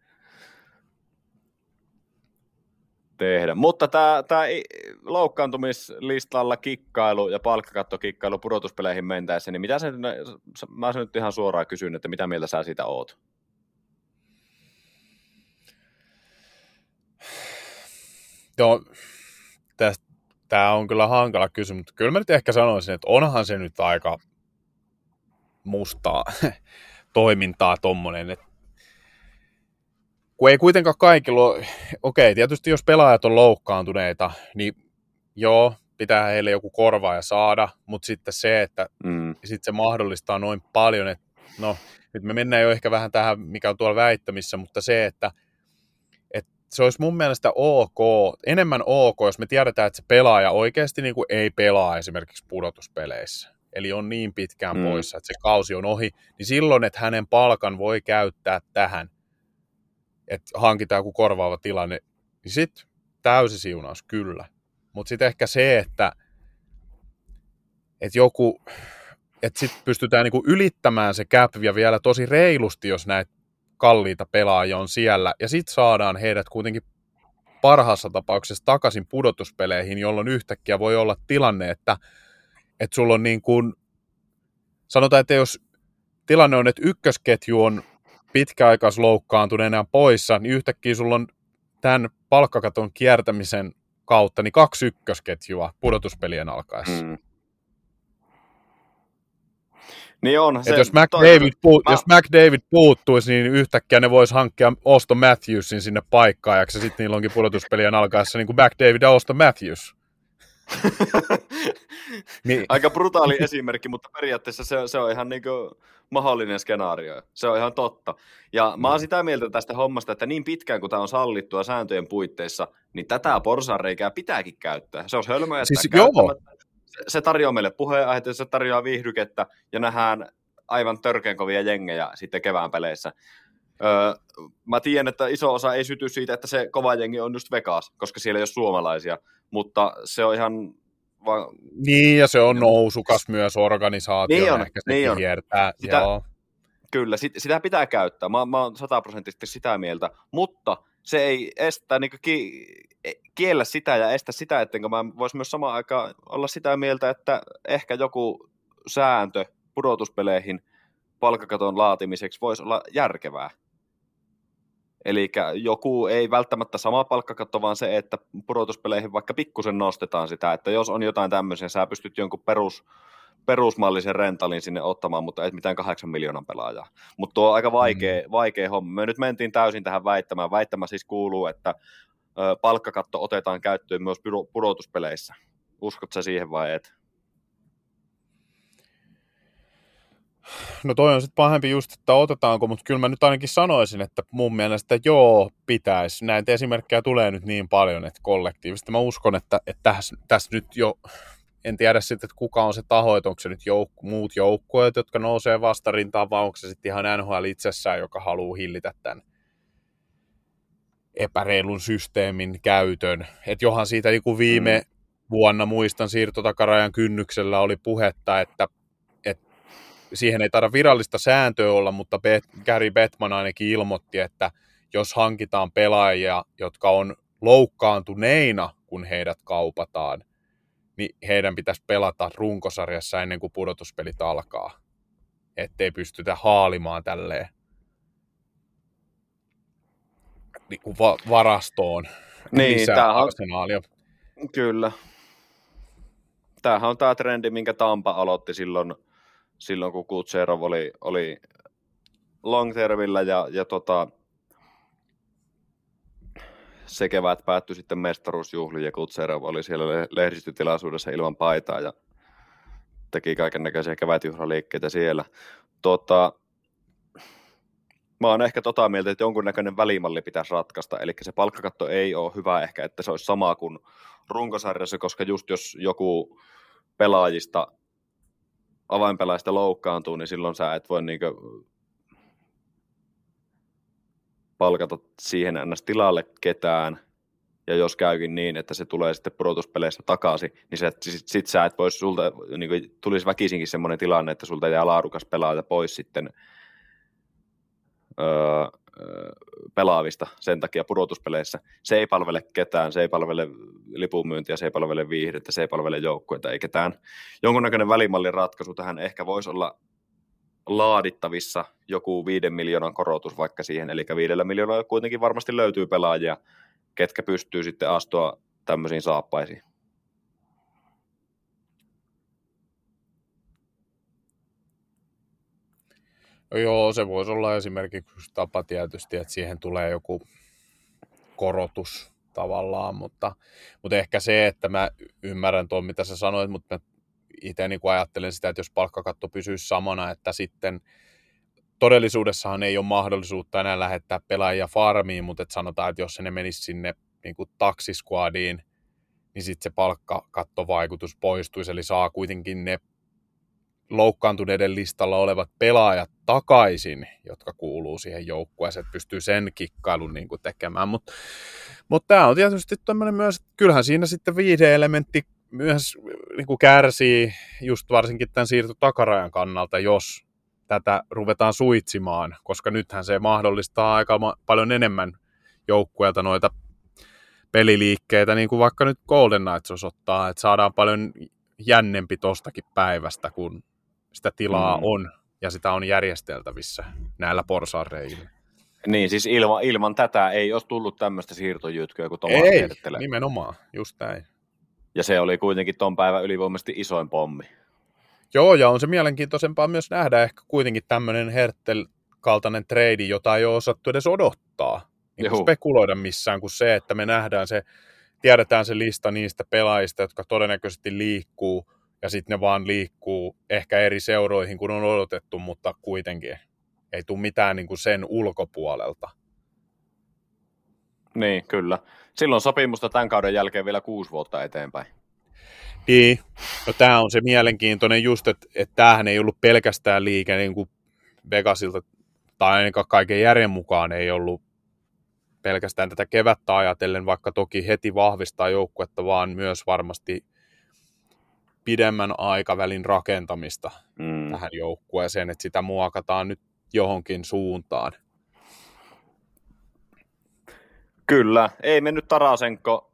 Mutta tämä loukkaantumislistalla kikkailu ja palkkakattokikkailu pudotuspeleihin mentäessä, niin mitä mä nyt ihan suoraan kysyn, että mitä mieltä sä siitä oot? Joo, tämä on kyllä hankala kysymys, mutta kyllä mä nyt ehkä sanoisin, että onhan se nyt aika mustaa toimintaa tommonen, että kun ei kuitenkaan kaikilla okei, tietysti jos pelaajat on loukkaantuneita, niin joo, pitää heille joku korvaaja saada, mutta sitten se, että sit se mahdollistaa noin paljon, että no, nyt me mennään jo ehkä vähän tähän, mikä on tuolla väittämissä, mutta se, että se olisi mun mielestä enemmän ok, jos me tiedetään, että se pelaaja oikeasti niin kuin ei pelaa esimerkiksi pudotuspeleissä, eli on niin pitkään poissa, että se kausi on ohi, niin silloin, että hänen palkan voi käyttää tähän, että hankitaan joku korvaava tilanne, niin sitten täysi siunaus, kyllä. Mutta sitten ehkä se, että sitten pystytään niinku ylittämään se cap ja vielä tosi reilusti, jos näitä kalliita pelaajia on siellä, ja sitten saadaan heidät kuitenkin parhaassa tapauksessa takaisin pudotuspeleihin, jolloin yhtäkkiä voi olla tilanne, että sulla on niin kuin, sanotaan, että jos tilanne on, että ykkösketju on pitkäaikaisloukkaantuneena poissa, niin yhtäkkiä sulla on tämän palkkakaton kiertämisen kautta niin 2 ykkösketjua pudotuspelien alkaessa. Niin on. Jos McDavid puuttuisi, niin yhtäkkiä ne vois hankkia Auston Matthewsin sinne paikkaan, ja sitten niillä onkin pudotuspelien alkaessa niin kuin McDavid ja Auston Matthews. Niin. Aika brutaali esimerkki, mutta periaatteessa se on ihan niin kuin mahdollinen skenaario. Se on ihan totta. Ja mä oon sitä mieltä tästä hommasta, että niin pitkään kuin tämä on sallittua sääntöjen puitteissa, niin tätä porsaanreikää pitääkin käyttää. Se on hölmöä, siis, se tarjoaa meille puheenaiheita, se tarjoaa viihdykettä ja nähdään aivan törkeän kovia jengejä sitten kevään peleissä. Mä tiedän, että iso osa ei syty siitä, että se kova jengi on just Vegas, koska siellä ei ole suomalaisia, mutta se on ihan Niin, ja se on nousukas myös organisaatio, niin on, ehkä sekin hiertää. Kyllä, sitä pitää käyttää. Mä oon 100% sitä mieltä, mutta se ei estä, niin kiellä sitä ja estä sitä, ettenkö mä vois myös samaan aikaan olla sitä mieltä, että ehkä joku sääntö pudotuspeleihin palkkakaton laatimiseksi voisi olla järkevää. Eli joku ei välttämättä sama palkkakatto, vaan se, että pudotuspeleihin vaikka pikkusen nostetaan sitä, että jos on jotain tämmöisiä, sä pystyt jonkun perusmallisen rentalin sinne ottamaan, mutta ei mitään 8 miljoonan pelaajaa. Mutta tuo on aika vaikea homma. Me nyt mentiin täysin tähän väittämään. Väittämä siis kuuluu, että palkkakatto otetaan käyttöön myös pudotuspeleissä. Uskotko sä siihen vai et? No toi on sitten pahempi just, että otetaanko, mutta kyllä mä nyt ainakin sanoisin, että mun mielestä joo, pitäisi. Näitä esimerkkejä tulee nyt niin paljon, että kollektiivisesti mä uskon, että tässä nyt jo, en tiedä sitten, että kuka on se taho, että onko se nyt muut joukkueet, jotka nousee vastarintaan, vai onko se sitten ihan NHL itsessään, joka haluaa hillitä tämän epäreilun systeemin käytön. Että johan siitä niin kuin viime vuonna, muistan, siirtotakarajan kynnyksellä oli puhetta, että siihen ei taida virallista sääntöä olla, mutta Gary Bettman ainakin ilmoitti, että jos hankitaan pelaajia, jotka on loukkaantuneina, kun heidät kaupataan, niin heidän pitäisi pelata runkosarjassa ennen kuin pudotuspelit alkaa. Ettei pystytä haalimaan tälleen niin kuin varastoon lisää arsenaalia. Kyllä. Tämähän on tämä trendi, minkä Tampa aloitti silloin kun Kucherov oli long termillä ja se kevät päättyi sitten mestaruusjuhliin ja Kucherov oli siellä lehdistötilaisuudessa ilman paitaa ja teki kaikennäköisiä kevätjuhlaliikkeitä siellä. Mä oon ehkä mieltä, että jonkunnäköinen välimalli pitäisi ratkaista, eli se palkkakatto ei ole hyvä ehkä, että se olisi sama kuin runkosarjassa, koska just jos joku avainpelaajista loukkaantuu, niin silloin sä et voi palkata siihen ns. Tilalle ketään, ja jos käykin niin, että se tulee sitten pudotuspeleissä takaisin, niin sit sä et vois sulta, tulisi väkisinkin semmoinen tilanne, että sulta jää laadukas pelaaja pois sitten pelaavista sen takia pudotuspeleissä. Se ei palvele ketään, se ei palvele lipunmyyntiä, se ei palvele viihdettä, se ei palvele joukkueita, ei ketään. Jonkunnäköinen välimallin ratkaisu tähän ehkä voisi olla laadittavissa joku 5 miljoonan korotus vaikka siihen, eli 5 miljoonaa kuitenkin varmasti löytyy pelaajia, ketkä pystyy sitten astua tämmöisiin saappaisiin. No joo, se voisi olla esimerkiksi tapa tietysti, että siihen tulee joku korotus tavallaan, mutta ehkä se, että mä ymmärrän tuon, mitä sä sanoit, mutta mä itse niin ajattelen sitä, että jos palkkakatto pysyisi samana, että sitten todellisuudessahan ei ole mahdollisuutta enää lähettää pelaajia farmiin, mutta että sanotaan, että jos ne menisi sinne niin kuin taksisquadiin, niin sitten se palkkakattovaikutus poistuisi, eli saa kuitenkin ne loukkaantuneiden listalla olevat pelaajat takaisin, jotka kuuluu siihen joukkueeseen, että pystyy sen kikkailun niin kuin tekemään. Mutta tämä on tietysti tämmöinen myös, että kyllähän siinä sitten viihde-elementti myös niin kuin kärsii just varsinkin tämän siirtotakarajan kannalta, jos tätä ruvetaan suitsimaan, koska nythän se mahdollistaa aika paljon enemmän joukkueelta noita peliliikkeitä, niin kuin vaikka nyt Golden Knights osoittaa, että saadaan paljon jännempi tostakin päivästä, kun sitä tilaa on ja sitä on järjesteltävissä näillä porsaanreillä. Niin, siis ilman tätä ei olisi tullut tämmöistä siirtojytkyä kuin Tomas Herttelä. Ei, nimenomaan, just näin. Ja se oli kuitenkin ton päivän ylivoimaisesti isoin pommi. Joo, ja on se mielenkiintoisempaa myös nähdä ehkä kuitenkin tämmöinen Herttel-kaltainen trade, jota ei ole osattu edes odottaa, niin kuin spekuloida missään, kuin se, että me tiedetään se lista niistä pelaajista, jotka todennäköisesti liikkuu, ja sitten ne vaan liikkuu ehkä eri seuroihin kuin on odotettu, mutta kuitenkin ei tule mitään niin kuin sen ulkopuolelta. Niin, kyllä. Silloin sopimusta tämän kauden jälkeen vielä 6 vuotta eteenpäin. Niin, no tämä on se mielenkiintoinen just, että tämähän ei ollut pelkästään liike niin kuin Vegasilta, tai ainakaan kaiken järjen mukaan ei ollut pelkästään tätä kevättä ajatellen, vaikka toki heti vahvistaa joukkuetta, vaan myös varmasti pidemmän aikavälin rakentamista tähän joukkueeseen, että sitä muokataan nyt johonkin suuntaan. Kyllä, ei mennyt Tarasenko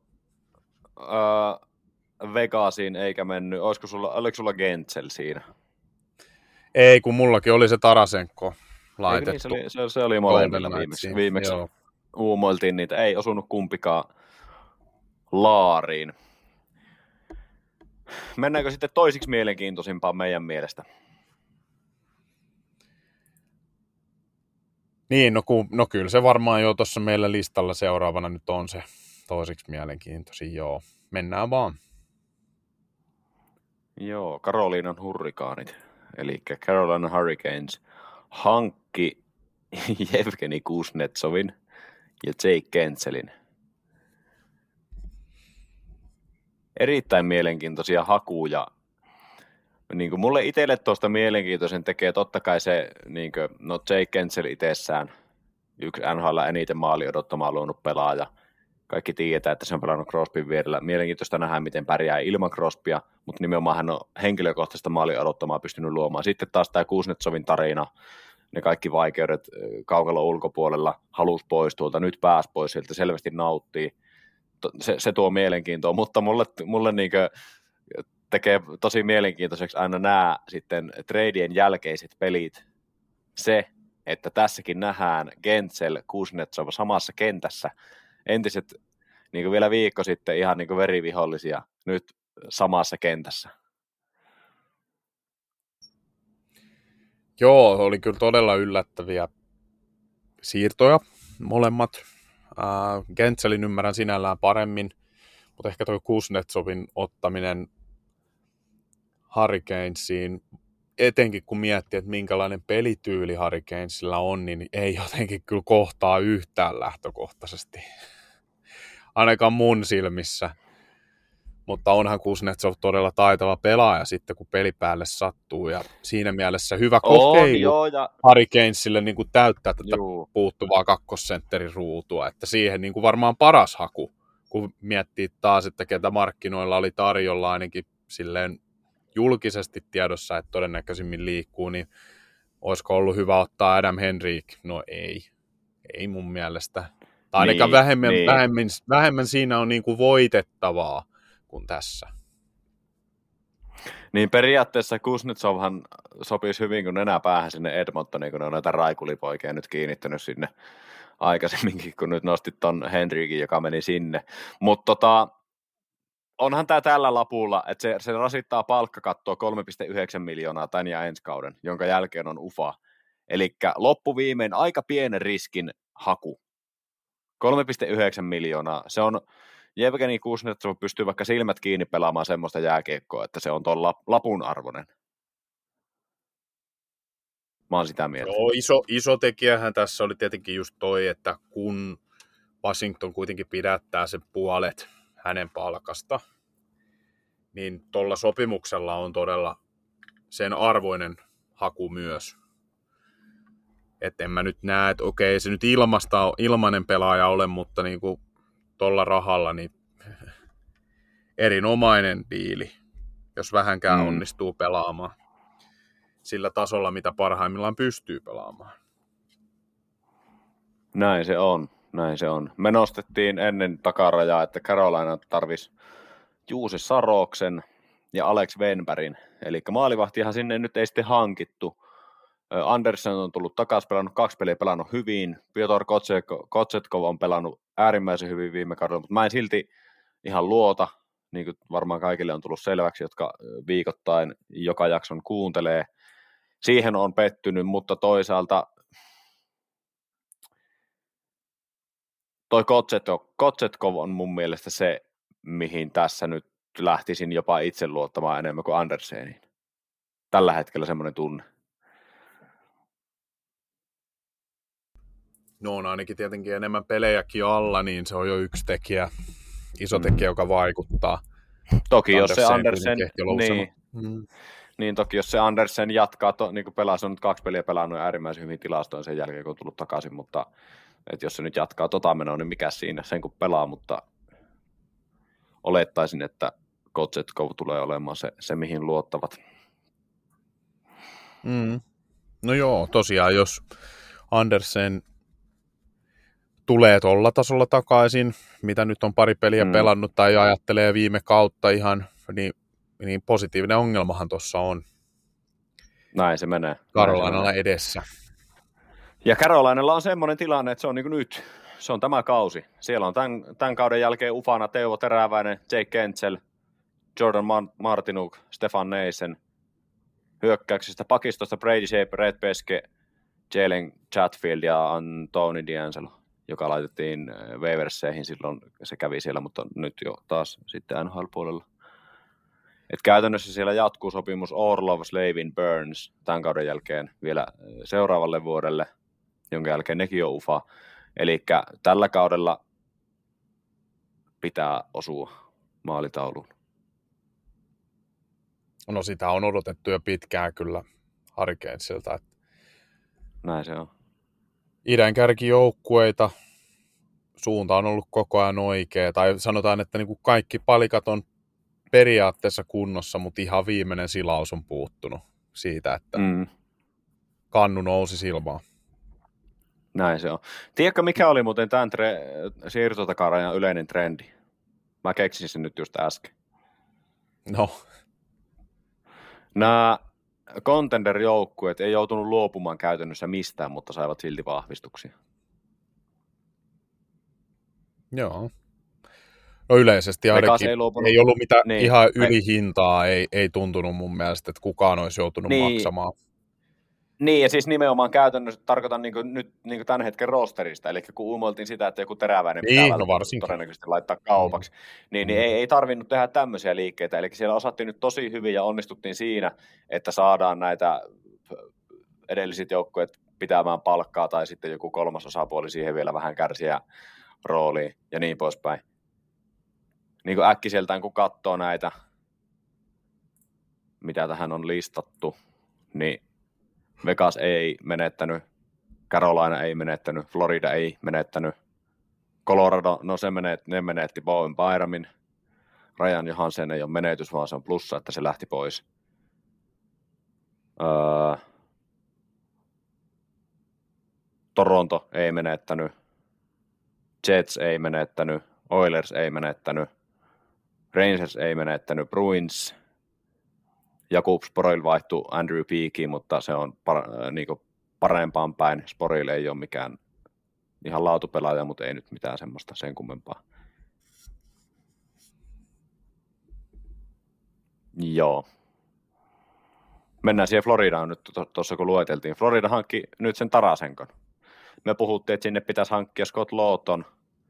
Vegasiin eikä mennyt. Oliko sulla Gentsel siinä? Ei, kun mullakin oli se Tarasenko laitettu. Niin, se oli molemmilla viimeksi. Uumoiltiin niitä, ei osunut kumpikaan laariin. Mennäänkö sitten toisiksi mielenkiintoisimpaan meidän mielestä? Niin, no kyllä se varmaan jo tuossa meillä listalla seuraavana nyt on se toisiksi mielenkiintoisin, joo. Mennään vaan. Joo, Carolinan Hurrikaanit, eli Carolina Hurricanes, hankki Jevgeni Kuznetsovin ja Jake Gentzelin. Erittäin mielenkiintoisia hakuja. Niin kuin mulle itselle tuosta mielenkiintoisen tekee totta kai se, niin kuin, no Jake Gentsel itsessään, yksi NHL eniten maali odottamaan luonut pelaaja. Kaikki tiedetään, että se on pelannut Crosbyn vierellä. Mielenkiintoista nähdä, miten pärjää ilman Crosbya, mutta nimenomaan hän on henkilökohtaista maali odottamaa pystynyt luomaan. Sitten taas tämä Kuznetsovin tarina, ne kaikki vaikeudet kaukalon ulkopuolella, halusi pois tuolta, nyt pääsi pois sieltä, selvästi nauttii. Se tuo mielenkiintoa, mutta mulle niinkö tekee tosi mielenkiintoiseksi aina nämä sitten treidien jälkeiset pelit. Se, että tässäkin nähdään Gentsel, Kuznetsov samassa kentässä. Entiset niin kuin vielä viikko sitten ihan niin kuin verivihollisia nyt samassa kentässä. Joo, oli kyllä todella yllättäviä siirtoja molemmat. Gentzelin ymmärrän sinällään paremmin, mutta ehkä tuo Kuznetsovin ottaminen Hurricanesiin, etenkin kun miettii, että minkälainen pelityyli Hurricanesilla on, niin ei jotenkin kyllä kohtaa yhtään lähtökohtaisesti. Ainakaan mun silmissä. Mutta onhan Kuznetsov todella taitava pelaaja sitten, kun peli päälle sattuu. Ja siinä mielessä hyvä kokeilu Hurricanesille niin kuin täyttää tätä puuttuvaa kakkosentterin ruutua. Että siihen niin kuin varmaan paras haku, kun miettii taas, että ketä markkinoilla oli tarjolla ainakin silleen julkisesti tiedossa, että todennäköisimmin liikkuu, niin olisiko ollut hyvä ottaa Adam Henrique? No ei mun mielestä. Tai ainakaan vähemmän siinä on niin kuin voitettavaa kuin tässä. Niin periaatteessa Kuznetsovhan sopisi hyvin kuin nenäpäähän sinne Edmontoniin, kun ne on näitä raikulipoikia nyt kiinnittänyt sinne aikaisemminkin, kun nyt nostit ton Henriquin, joka meni sinne. Mutta onhan tämä tällä lapulla, että se rasittaa palkkakattoa 3,9 miljoonaa tän ja ensi kauden, jonka jälkeen on UFA. Eli loppuviimein aika pienen riskin haku. 3,9 miljoonaa. Se on, Jevgeni Kuznetsov pystyy vaikka silmät kiinni pelaamaan semmoista jääkiekkoa, että se on tuon lapun arvoinen. Mä oon sitä mieltä. Joo, iso tekijähän tässä oli tietenkin just toi, että kun Washington kuitenkin pidättää sen puolet hänen palkasta, niin tuolla sopimuksella on todella sen arvoinen haku myös. Että en mä nyt näe, että okei, se nyt ilmainen pelaaja ole, mutta niinku tuolla rahalla niin erinomainen diili, jos vähänkään onnistuu pelaamaan sillä tasolla, mitä parhaimmillaan pystyy pelaamaan. Näin se on. Me nostettiin ennen takarajaa, että Carolina tarvisi Juuse Saroksen ja Alex Wennbergin. Eli maalivahtihan sinne nyt ei sitten hankittu. Andersen on tullut takaisin, pelannut 2 peliä, pelannut hyvin. Piotr Kotsetkov on pelannut äärimmäisen hyvin viime kaudella, mutta mä en silti ihan luota, niin kuin varmaan kaikille on tullut selväksi, jotka viikoittain joka jakson kuuntelee. Siihen on pettynyt, mutta toisaalta toi Kotsetkov on mun mielestä se, mihin tässä nyt lähtisin jopa itse luottamaan enemmän kuin Anderseniin. Tällä hetkellä semmoinen tunne. No on ainakin tietenkin enemmän pelejäkin alla, niin se on jo yksi tekijä, iso tekijä, joka vaikuttaa. Toki jos se Andersen, niin toki jos se Andersen jatkaa, niin kuin pelaa, se on nyt 2 peliä pelannut äärimmäisen hyvin tilastoin sen jälkeen, kun on tullut takaisin, mutta että jos se nyt jatkaa menoa, niin mikä siinä sen kun pelaa, mutta olettaisin, että Kotsetko tulee olemaan se mihin luottavat. No joo, tosiaan jos Andersen tulee tuolla tasolla takaisin, mitä nyt on pari peliä pelannut tai ajattelee viime kautta ihan, niin positiivinen ongelmahan tuossa on. Näin se menee. Carolinalla edessä. Ja Carolinalla on semmoinen tilanne, että se on niin kuin nyt. Se on tämä kausi. Siellä on tämän kauden jälkeen ufana Teuvo Teräväinen, Jake Kentsel, Jordan Martinuk, Stefan Neisen. Hyökkäyksistä pakistosta Brady Shape, Red Peske, Jalen Chatfield ja Anthony D'Angelo, joka laitettiin Waverseihin silloin. Se kävi siellä, mutta nyt jo taas sitten NHL-puolella. Et käytännössä siellä jatkuu sopimus Orlov, Slavin, Burns tämän kauden jälkeen vielä seuraavalle vuodelle, jonka jälkeen nekin on ufa. Eli tällä kaudella pitää osua maalitauluun. No sitä on odotettu jo pitkään kyllä Hurricanesilta. Näin se on. Idän kärkijoukkueita, suunta on ollut koko ajan oikea. Tai sanotaan, että niin kuin kaikki palikat on periaatteessa kunnossa, mutta ihan viimeinen silaus on puuttunut siitä, että kannu nousi silmaan. Näin se on. Tiedätkö, mikä oli muuten tämän siirtotakarajan yleinen trendi? Mä keksin sen nyt just äsken. No. Nämä contender-joukkueet ei joutunut luopumaan käytännössä mistään, mutta saivat silti vahvistuksia. Joo. No yleisesti ainakin ei ollut mitään ihan ylihintaa, ei tuntunut mun mielestä, että kukaan olisi joutunut maksamaan. Niin, ja siis nimenomaan käytännössä tarkoitan nyt tämän hetken rosterista, eli kun uimoiltiin sitä, että joku Teräväinen pitää todennäköisesti laittaa kaupaksi, niin ei tarvinnut tehdä tämmöisiä liikkeitä, eli siellä osattiin nyt tosi hyvin ja onnistuttiin siinä, että saadaan näitä edelliset joukkueet pitämään palkkaa, tai sitten joku kolmas osapuoli siihen vielä vähän kärsiä rooliin, ja niin poispäin. Niin kuin äkkiseltään, kun katsoo näitä, mitä tähän on listattu, niin Vegas ei menettänyt, Carolina ei menettänyt, Florida ei menettänyt, Colorado, no ne menetti Bowen Byramin, Ryan Johansen ei ole menetys, vaan se on plussa, että se lähti pois. Toronto ei menettänyt, Jets ei menettänyt, Oilers ei menettänyt, Rangers ei menettänyt, Bruins, Jakub Sporil vaihtui Andrew Peakiin, mutta se on niinku parempaan päin. Sporil ei ole mikään ihan laatupelaaja, mutta ei nyt mitään semmoista sen kummempaa. Joo. Mennään siihen Floridaan nyt tuossa kun lueteltiin. Florida hankki nyt sen Tarasenkon. Me puhuttiin, että sinne pitäisi hankkia Scott Laughton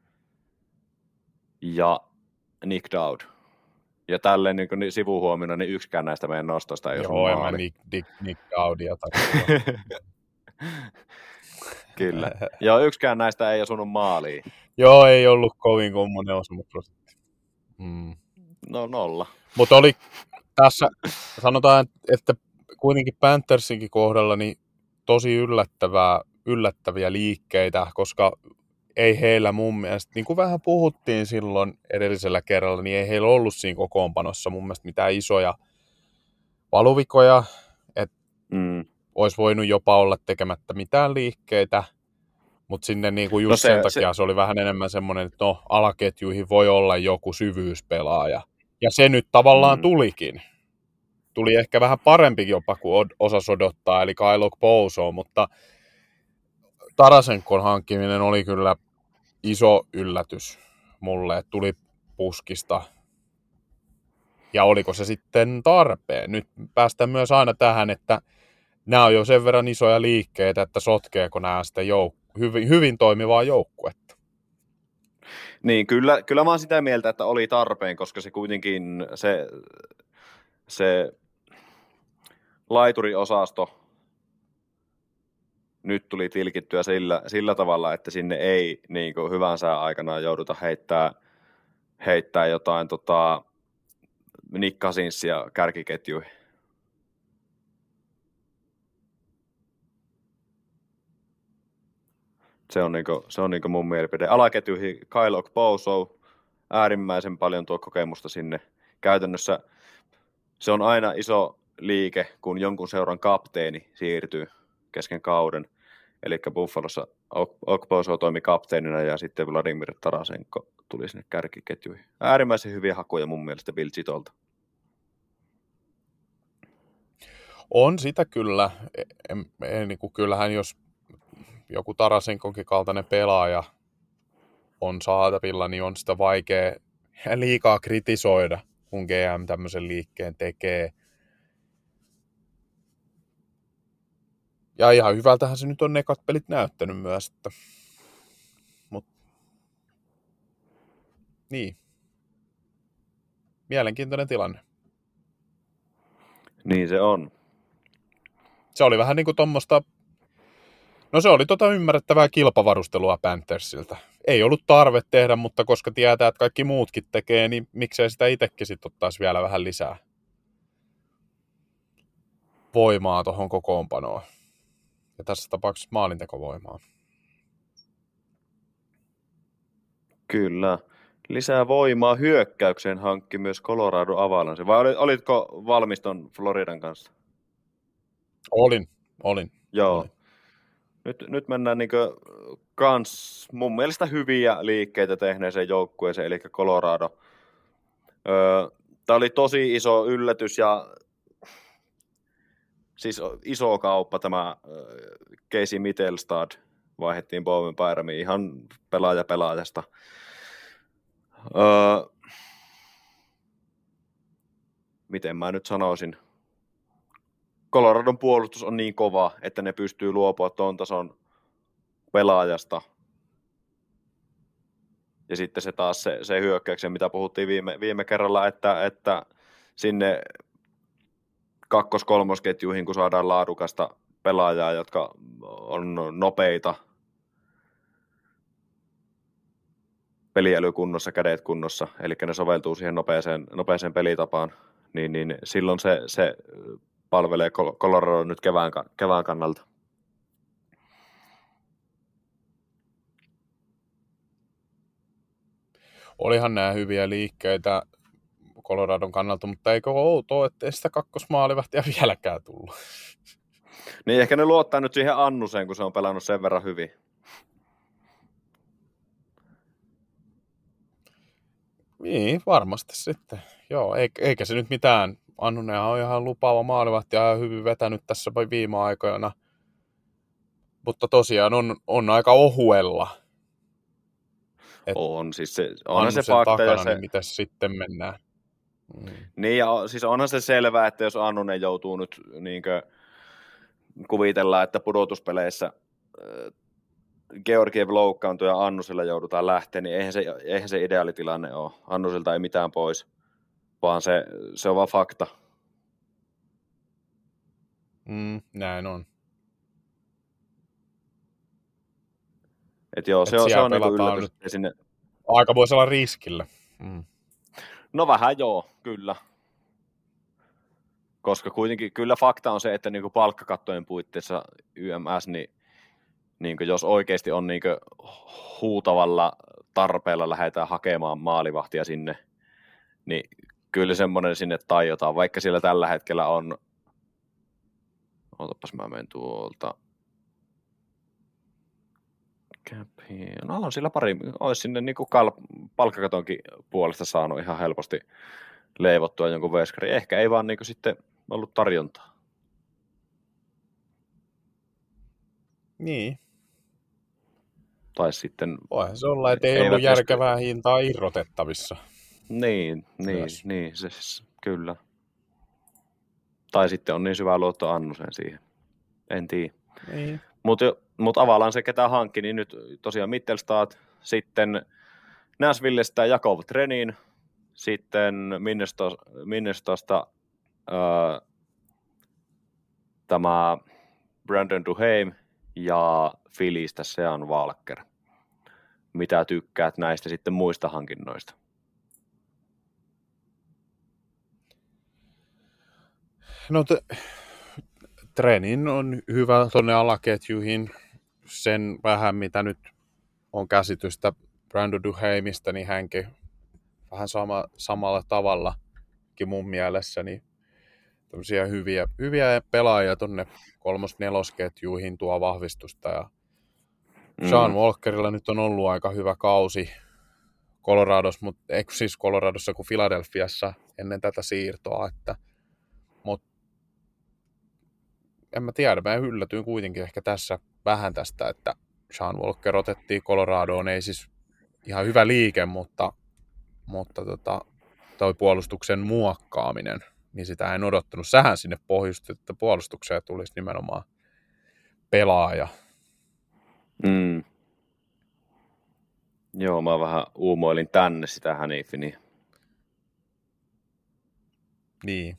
ja Nick Dowd. Ja tälleen niin sivuhuomiona, niin yksikään näistä meidän nostoista ei ole maali. Nick Dowdia Kyllä. Joo, yksikään näistä ei osunut maaliin. Joo, ei ollut kovin kummonen osumusprosentti. No 0. Mutta oli tässä, sanotaan, että kuitenkin Panthersinkin kohdalla niin tosi yllättäviä liikkeitä, koska ei heillä mun mielestä, niin kuin vähän puhuttiin silloin edellisellä kerralla, niin ei heillä ollut siinä kokoonpanossa mun mielestä mitään isoja valuvikoja, että olisi voinut jopa olla tekemättä mitään liikkeitä, mutta sinne niin kuin just sen takia se oli vähän enemmän semmoinen, että no alaketjuihin voi olla joku syvyyspelaaja. Ja se nyt tavallaan tulikin. Tuli ehkä vähän parempikin jopa kuin osasi odottaa, eli Kyle Okposo, mutta Tarasenkon hankkiminen oli kyllä iso yllätys mulle, että tuli puskista. Ja oliko se sitten tarpeen? Nyt päästään myös aina tähän, että nämä on jo sen verran isoja liikkeitä, että sotkeeko nämä sitten hyvin toimivaa joukkuetta. Niin, kyllä mä oon sitä mieltä, että oli tarpeen, koska se kuitenkin se laituriosasto nyt tuli tilkittyä sillä tavalla, että sinne ei niin kuin hyvän sään aikana jouduta heittää jotain Nick Cousinsia kärkiketjuihin. Se on niinku mun mielipide. Alaketjuihin Kyle Okposo, äärimmäisen paljon tuo kokemusta sinne. käytännössä se on aina iso liike, kun jonkun seuran kapteeni siirtyy kesken kauden. Eli Buffalossa Okposo toimi kapteenina ja sitten Vladimir Tarasenko tuli sinne kärkiketjuihin. Äärimmäisen hyviä hakuja mun mielestä Bill Zitolta. On sitä kyllä. Niin kuin kyllähän jos joku Tarasenkonkin kaltainen pelaaja on saatavilla, niin on sitä vaikea liikaa kritisoida, kun GM tämmöisen liikkeen tekee. Ja ihan hyvältähän se nyt on ekat pelit näyttänyt myös. Että... Niin. Mielenkiintoinen tilanne. Niin se on. Se oli vähän niin kuin tommoista... No se oli ymmärrettävää kilpavarustelua Panthersilta. Ei ollut tarve tehdä, mutta koska tietää, että kaikki muutkin tekee, niin miksei sitä itsekin sitten ottaisi vielä vähän lisää voimaa tuohon kokoonpanoon. Ja tässä tapauksessa maalintekovoimaa. Kyllä. Lisää voimaa hyökkäykseen hankki myös Colorado Avalanche. Vai olitko valmis ton Floridan kanssa? Olin. Joo. Olin. Nyt mennään kans mun mielestä hyviä liikkeitä tehneeseen joukkueeseen, eli Colorado. Tämä oli tosi iso yllätys ja siis iso kauppa tämä Casey Mittelstad. Vaihdettiin Bowen Byramiin ihan pelaajasta. Miten mä nyt sanoisin? Coloradon puolustus on niin kova, että ne pystyy luopua tuon tason pelaajasta. Ja sitten se taas se hyökkäyksen, mitä puhuttiin viime kerralla, että sinne kakkos-kolmosketjuihin, kun saadaan laadukasta pelaajaa, jotka on nopeita, peliälykunnossa, kädet kunnossa, eli ne soveltuu siihen nopeeseen pelitapaan, niin silloin se palvelee Colorado nyt kevään kannalta. Olihan nämä hyviä liikkeitä Coloradon kannalta, mutta eikö ole outoa, ettei sitä kakkosmaalivahtia vieläkään tullut? Niin ehkä ne luottaa nyt siihen Annuseen, kun se on pelannut sen verran hyvin. Niin, varmasti sitten. Joo, eikä se nyt mitään. Annunenhan on ihan lupaava maalivahti ja hyvin vetänyt tässä viime aikoina. Mutta tosiaan on aika ohuella. On, siis onhan se fakta takana, ja se... Niin miten sitten mennään. Niin, ja siis onhan se selvää, että jos Annunen joutuu nyt kuvitellaan, että pudotuspeleissä Georgiev loukkaantuu ja Annusella joudutaan lähteä, niin eihän se ideaalitilanne ole. Annuselta ei mitään pois, vaan se on vaan fakta. Näin on. Et joo, se on niinku yllätys. Sinne... Aika voisi olla riskillä. No vähän joo, kyllä. Koska kuitenkin kyllä fakta on se, että niinku palkkakattojen puitteissa YMS, niin jos oikeasti on niin huutavalla tarpeella lähdetään hakemaan maalivahtia sinne, niin kyllä semmoinen sinne taiotaan, vaikka siellä tällä hetkellä on, otapas mä menen tuolta, no on sillä pari, olisi sinne niin palkkakatonkin puolesta saanut ihan helposti leivottua jonkun veskari, ehkä ei vaan niin sitten ollut tarjontaa. Niin. Tai sitten... Voihan se olla, että ei ollut järkevää hintaa irrotettavissa. Niin, se, kyllä. Tai sitten on niin syvä luotto Annuseen siihen. En tiedä. Niin. Mutta Avalanche se, ketä hankki, niin nyt tosiaan Mittelstad, sitten Nashvillestä Jakov Trenin, sitten Minnesotasta tämä Brandon Duhaime ja Phillystä Sean Walker. Mitä tykkäät näistä sitten muista hankinnoista? No Trenin on hyvä tuonne alaketjuihin. Sen vähän, mitä nyt on käsitystä Brandon Duhaimesta, niin hänkin vähän samalla tavalla kaikki mun mielessä, niin tämmöisiä hyviä pelaajia tonne 3-4 ketjuihin tuo vahvistusta. Ja Sean Walkerilla nyt on ollut aika hyvä kausi Coloradossa kuin Philadelphiassa ennen tätä siirtoa, mutta en mä tiedä, mä yllätyin kuitenkin ehkä tässä vähän tästä, että Sean Walker otettiin Coloradoon, ei siis ihan hyvä liike, mutta toi puolustuksen muokkaaminen, niin sitä en odottanut. Sähän sinne pohjustit, että puolustukseen tulisi nimenomaan pelaaja. Joo, mä vähän uumoilin tänne sitä Hanifini. Niin.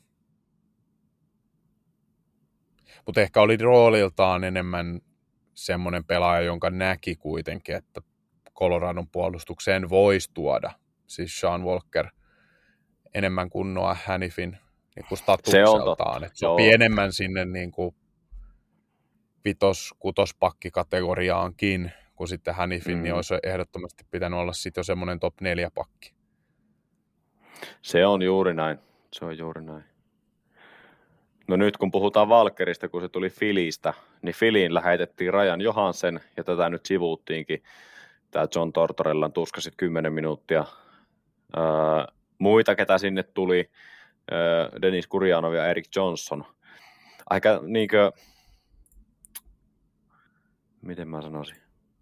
Mutta ehkä oli rooliltaan enemmän semmoinen pelaaja, jonka näki kuitenkin, että Coloradon puolustukseen voisi tuoda, siis Sean Walker, enemmän kuin Noah Hanifin niin kuin statukseltaan. Se sopii enemmän sinne niin kuin 5-6-pakkikategoriaankin, kun sitten Hanifin, niin olisi ehdottomasti pitänyt olla sitten jo semmoinen top 4 pakki. Se on juuri näin. No nyt kun puhutaan Walkerista, kun se tuli Phillystä, niin Phillyyn lähetettiin Ryan Johansen, ja tätä nyt sivuuttiinkin. Tämä John Tortorella tuskasit 10 minuuttia. Muita, ketä sinne tuli, Denis Gurianov ja Erik Johnson. Aika niinkö, miten mä sanoisin?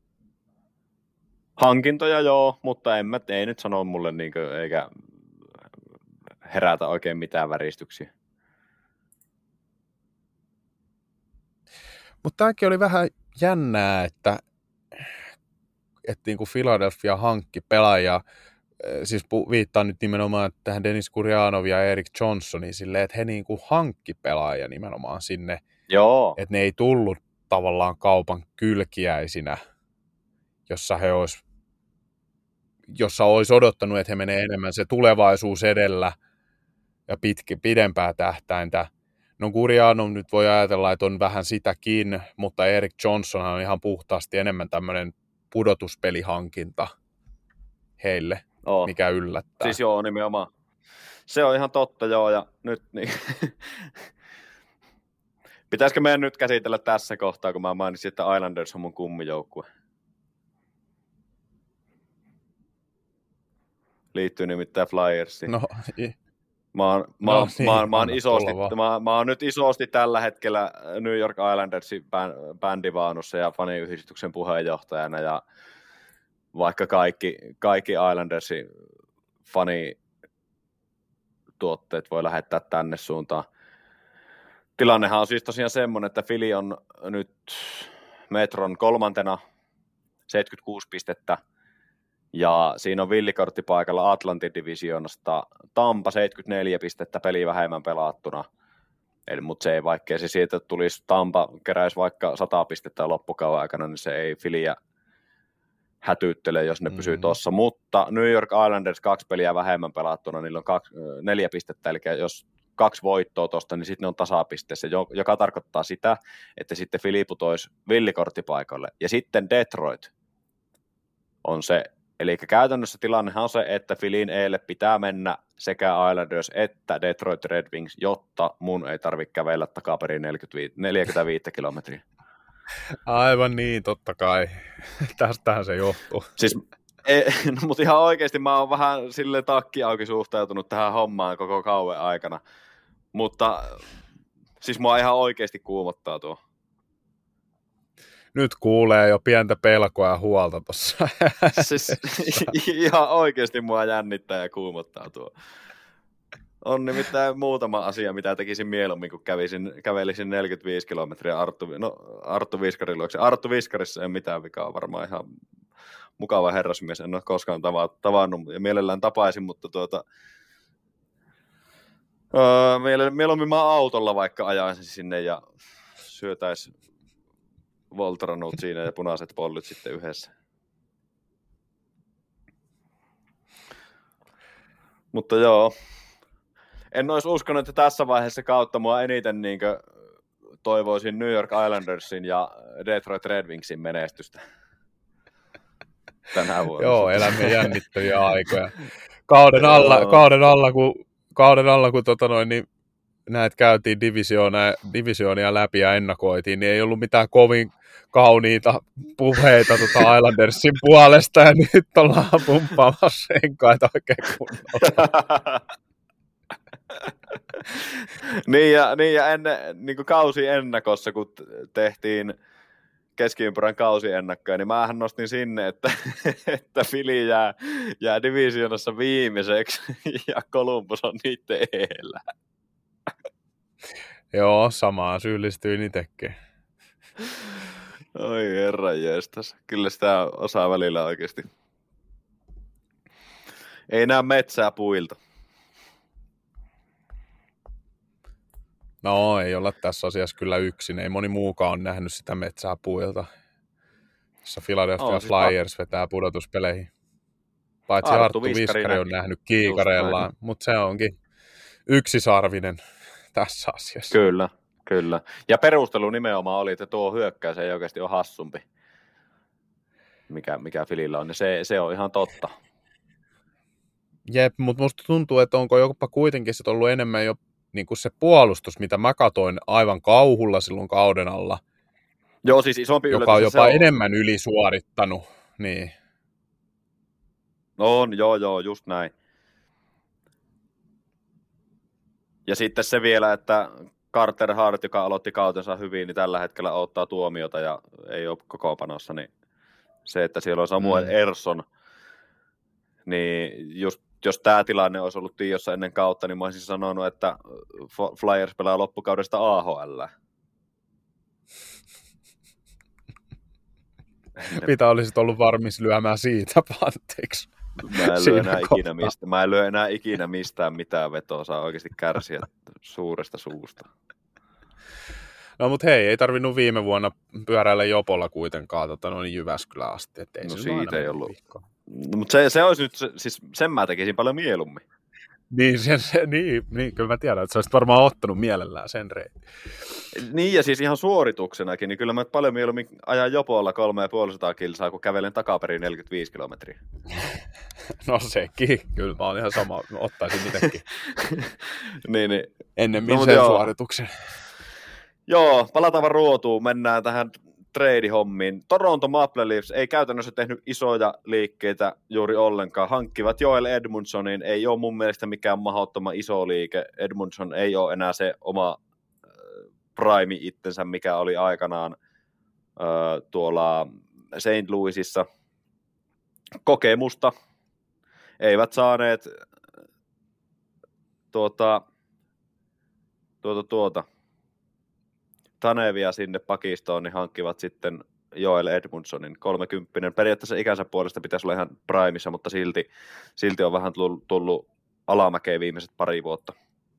Hankintoja joo, mutta ei nyt sano mulle niinkö, eikä herätä oikein mitään väristyksiä. Mutta tämäkin oli vähän jännää, että niin kuin Philadelphia hankki pelaajia, siis viittaan nyt nimenomaan tähän Denis Gurianov ja Erik Johnsoniin silleen, että he niin kuin hankki pelaajia nimenomaan sinne. Joo. Että ne ei tullut tavallaan kaupan kylkiäisinä, jossa olisi odottanut, että he menee enemmän se tulevaisuus edellä ja pidempää tähtäintä. No Gurianov nyt voi ajatella, että on vähän sitäkin, mutta Erik Johnson on ihan puhtaasti enemmän tämmöinen pudotuspelihankinta heille, mikä yllättää. Siis joo, nimenomaan. Se on ihan totta, joo, ja nyt niin. Pitäisikö meidän nyt käsitellä tässä kohtaa, kun mä mainitsin, että Islanders on mun kummijoukkue? Liittyy nimittäin Flyersiin. No, Mä oon nyt isosti tällä hetkellä New York Islandersin bändivaunussa ja faniyhdistyksen puheenjohtajana, ja vaikka kaikki Islandersin fanituotteet voi lähettää tänne suuntaan. Tilannehan on siis tosiaan semmoinen, että Philly on nyt Metron 3. 76 pistettä. Ja siinä on villikorttipaikalla Atlantin divisioonasta Tampa 74 pistettä, peli vähemmän pelattuna. Mutta se ei, vaikkei se siitä tulisi, Tampa keräisi vaikka 100 pistettä loppukauden aikana, niin se ei Phillyä hätyyttele, jos ne pysyy tuossa. Mutta New York Islanders 2 peliä vähemmän pelattuna, niillä on 4 pistettä, eli jos 2 voittoa tuosta, niin sitten ne on tasapisteessä, joka tarkoittaa sitä, että sitten Philly putoisi villikorttipaikalle. Ja sitten Detroit on se. Eli käytännössä tilannehan on se, että Philin eelle pitää mennä sekä Islanders että Detroit Red Wings, jotta mun ei tarvitse kävellä takaperin 45 kilometriä. Aivan niin, totta kai. Tästähän se johtuu. Siis, no, mutta ihan oikeasti mä oon vähän silleen takki auki suhtautunut tähän hommaan koko kauan aikana. Mutta siis mua ihan oikeasti kuumottaa tuo. Nyt kuulee jo pientä pelkoa ja huolta tuossa. Siis ihan oikeasti mua jännittää ja kuumottaa tuo. On nimittäin muutama asia, mitä tekisin mieluummin, kun kävelisin 45 kilometriä Arttu Viskarin luokse. Arttu Viskarissa ei ole mitään vikaa, varmaan ihan mukava herrasmies. En ole koskaan tavannut ja mielellään tapaisin, mutta mieluummin mä autolla vaikka ajaisin sinne ja syötäisi Voltranut siinä ja punaiset pollyt sitten yhdessä. Mutta joo, en olisi uskonut, että tässä vaiheessa kautta mua eniten niinkö toivoisin New York Islandersin ja Detroit Red Wingsin menestystä tänä vuonna. Joo, elämme jännittäviä aikoja. Kauden alla, kun kauden alla, kun niin näet käytiin divisioonia läpi ja ennakoitiin, niin ei ollut mitään kovin kauniita puheita Islandersin puolesta, ja nyt ollaan pumppaamassa renkaita oikein kunnolla. niin ja niin kuin kausiennakossa, kun tehtiin keskiympyrän kausiennakkoja, niin mähän nostin sinne, että Philly jää divisioonassa viimeiseksi ja Columbus on niiden eellä. Joo, samaan syyllistyin itsekin. Oi herranjestas. Kyllä sitä osaa välillä oikeasti. Ei näe metsää puilta. No, ei olla tässä asiassa kyllä yksin. Ei moni muukaan ole nähnyt sitä metsää puilta. Jossa Philadelphia Flyers vetää pudotuspeleihin. Paitsi Arttu Viskari on nähnyt kiikareillaan, mutta se onkin yksisarvinen tässä asiassa. Kyllä. Ja perustelu nimenomaan oli, että tuo hyökkäys ei oikeasti ole hassumpi, mikä Phillyllä on. Ja se on ihan totta. Jep, mutta musta tuntuu, että onko jopa kuitenkin se ollut enemmän jo niin kuin se puolustus, mitä mä katoin aivan kauhulla silloin kauden alla. Joo, siis isompi yllätys. Joka on jopa enemmän ylisuorittanut. Niin. On, joo, just näin. Ja sitten se vielä, että Carter Hart, joka aloitti kautensa hyvin, niin tällä hetkellä ottaa tuomiota ja ei ole kokoonpanossa, niin se, että siellä on Samuel Ersson, niin just jos tämä tilanne olisi ollut tiedossa ennen kautta, niin mä olisin sanonut, että Flyers pelaa loppukaudesta AHL. Mitä olisit ollut varmis lyömään siitä pantiksi? Mä en lyö enää ikinä mistään mitään vetoa, saa oikeasti kärsiä suuresta suusta. No mut hei, ei tarvinnut viime vuonna pyöräillä Jopolla kuitenkaan Jyväskylään asti. Ei no siitä ei ollut. No, mutta se olisi nyt, siis sen mä tekisin paljon mieluummin. Niin, kyllä mä tiedän, että sä olisit varmaan ottanut mielellään sen reitin. Niin, ja siis ihan suorituksenakin, niin kyllä mä paljon mieluummin ajan Jopolla 350 kilsaa, kun kävelen takaperin 45 kilometriä. No sekin, kyllä mä olen ihan sama, ottaisin itsekin. niin. Ennemmin sen suorituksen. Joo, palataan vaan ruotuun, mennään tähän trade-hommiin. Toronto Maple Leafs ei käytännössä tehnyt isoja liikkeitä juuri ollenkaan. Hankkivat Joel Edmundsonin, ei ole mun mielestä mikään mahdottoman iso liike. Edmundson ei ole enää se oma prime itsensä, mikä oli aikanaan tuolla St. Louisissa. Kokemusta eivät saaneet Tanevia sinne pakistoon, niin hankkivat sitten Joel Edmundsonin, 30. Periaatteessa ikänsä puolesta pitäisi olla ihan primissa, mutta silti on vähän tullut alamäkeä viimeiset pari vuotta.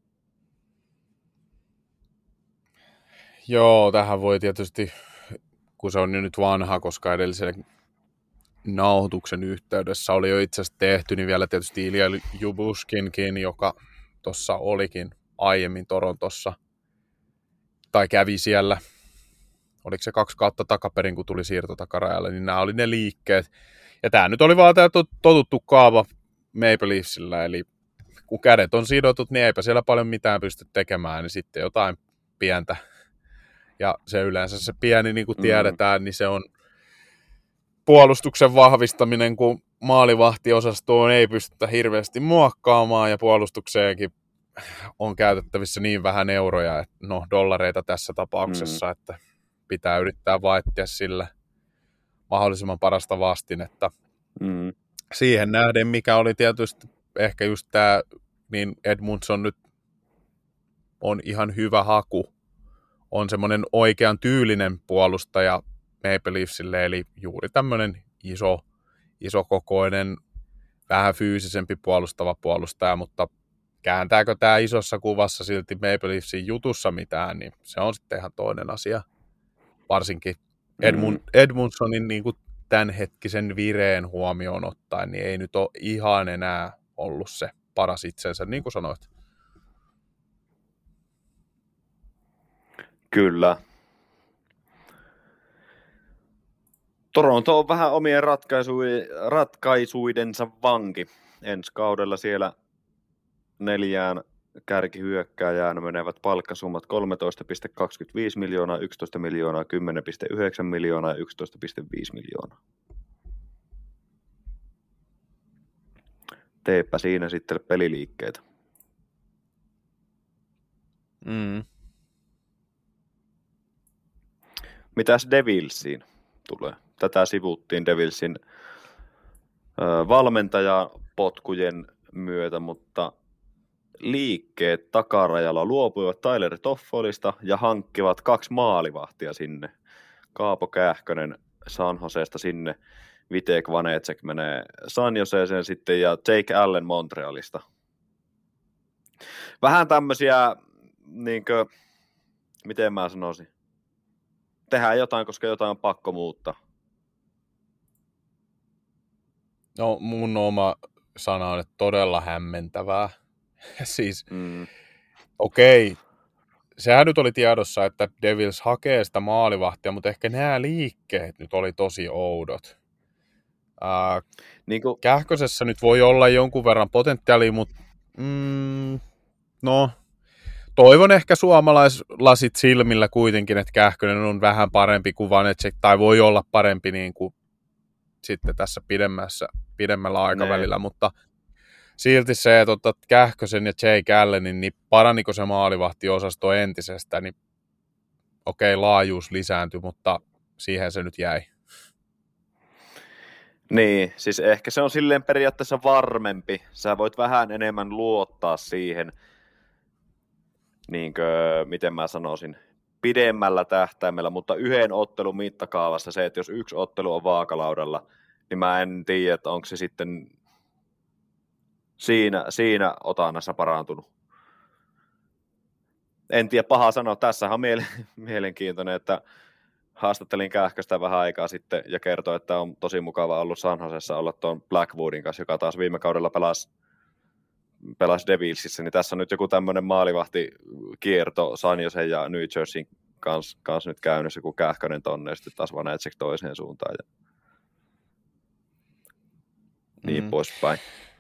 Joo, tähän voi tietysti, kun se on nyt vanha, koska edellisen nauhoituksen yhteydessä oli jo itse asiassa tehty, niin vielä tietysti Ilja Jubuskinkin, joka tuossa olikin aiemmin Torontossa, tai kävi siellä, oliko se 2 kautta takaperin, kun tuli siirto takarajalle, niin nämä oli ne liikkeet. Ja tämä nyt oli vaan tämä totuttu kaava Maple Leafsillä, eli kun kädet on sidotut, niin eipä siellä paljon mitään pysty tekemään, niin sitten jotain pientä. Ja se yleensä se pieni, niin kuin tiedetään, niin se on puolustuksen vahvistaminen, kun maalivahtiosastoon ei pystytä hirveästi muokkaamaan, ja puolustukseenkin on käytettävissä niin vähän euroja, että dollareita tässä tapauksessa, että pitää yrittää vaihtaa sillä mahdollisimman parasta vastinetta. Siihen nähden, mikä oli tietysti ehkä just tämä, niin Edmundson nyt on ihan hyvä haku. On semmoinen oikean tyylinen puolustaja Maple Leafsille, eli juuri tämmöinen isokokoinen, vähän fyysisempi puolustava puolustaja, mutta kääntääkö tämä isossa kuvassa silti Maple Leafsin jutussa mitään, niin se on sitten ihan toinen asia. Varsinkin Edmundsonin niin kuin tämänhetkisen vireen huomioon ottaen, niin ei nyt ole ihan enää ollut se paras itsensä, niin kuin sanoit. Kyllä. Toronto on vähän omien ratkaisuidensa vanki. Ensi kaudella siellä 4 kärkihyökkääjään menevät palkkasummat 13,25 miljoonaa, 11 miljoonaa, 10,9 miljoonaa ja 11,5 miljoonaa. Teepä siinä sitten peliliikkeitä. Mitäs Devilsiin tulee? Tätä sivuttiin Devilsin valmentajapotkujen myötä, mutta liikkeet takarajalla luopuivat Tyler Toffolista ja hankkivat 2 maalivahtia sinne. Kaapo Kähkönen San Josesta sinne, Vitek Vanecek menee San Joseeseen sitten ja Jake Allen Montrealista. Vähän tämmöisiä, niinkö, miten mä sanoisin, tehdään jotain, koska jotain on pakko muuttaa. No mun oma sana on, että todella hämmentävää. Siis, okei, sehän nyt oli tiedossa, että Devils hakee sitä maalivahtia, mutta ehkä nämä liikkeet nyt oli tosi oudot. Kähkösessä nyt voi olla jonkun verran potentiaalia, mutta no, toivon ehkä suomalaislasit silmillä kuitenkin, että Kähkönen on vähän parempi kuin Vanecek, tai voi olla parempi niin kuin sitten tässä pidemmällä aikavälillä, mutta silti se, että otat Kähkösen ja Jake Allenin, niin paraniko se maalivahtiosasto entisestä, niin okei, laajuus lisääntyi, mutta siihen se nyt jäi. Niin, siis ehkä se on silleen periaatteessa varmempi. Sä voit vähän enemmän luottaa siihen, niinkö, miten mä sanoisin, pidemmällä tähtäimellä, mutta yhden ottelun mittakaavassa se, että jos yksi ottelu on vaakalaudalla, niin mä en tiedä, että onko se sitten siinä otannassa parantunut. En tiedä, paha sanoa. Tässähän on mielenkiintoinen, että haastattelin Kähköstä vähän aikaa sitten ja kertoi, että on tosi mukava ollut San Josessa olla tuon Blackwoodin kanssa, joka taas viime kaudella pelasi Devilsissä, niin tässä on nyt joku tämmöinen maalivahtikierto San Josen ja New Jerseyn kanssa nyt käynnissä, kun Kähkönen tonne ja sitten taas Vanecek toiseen suuntaan ja niin poispäin.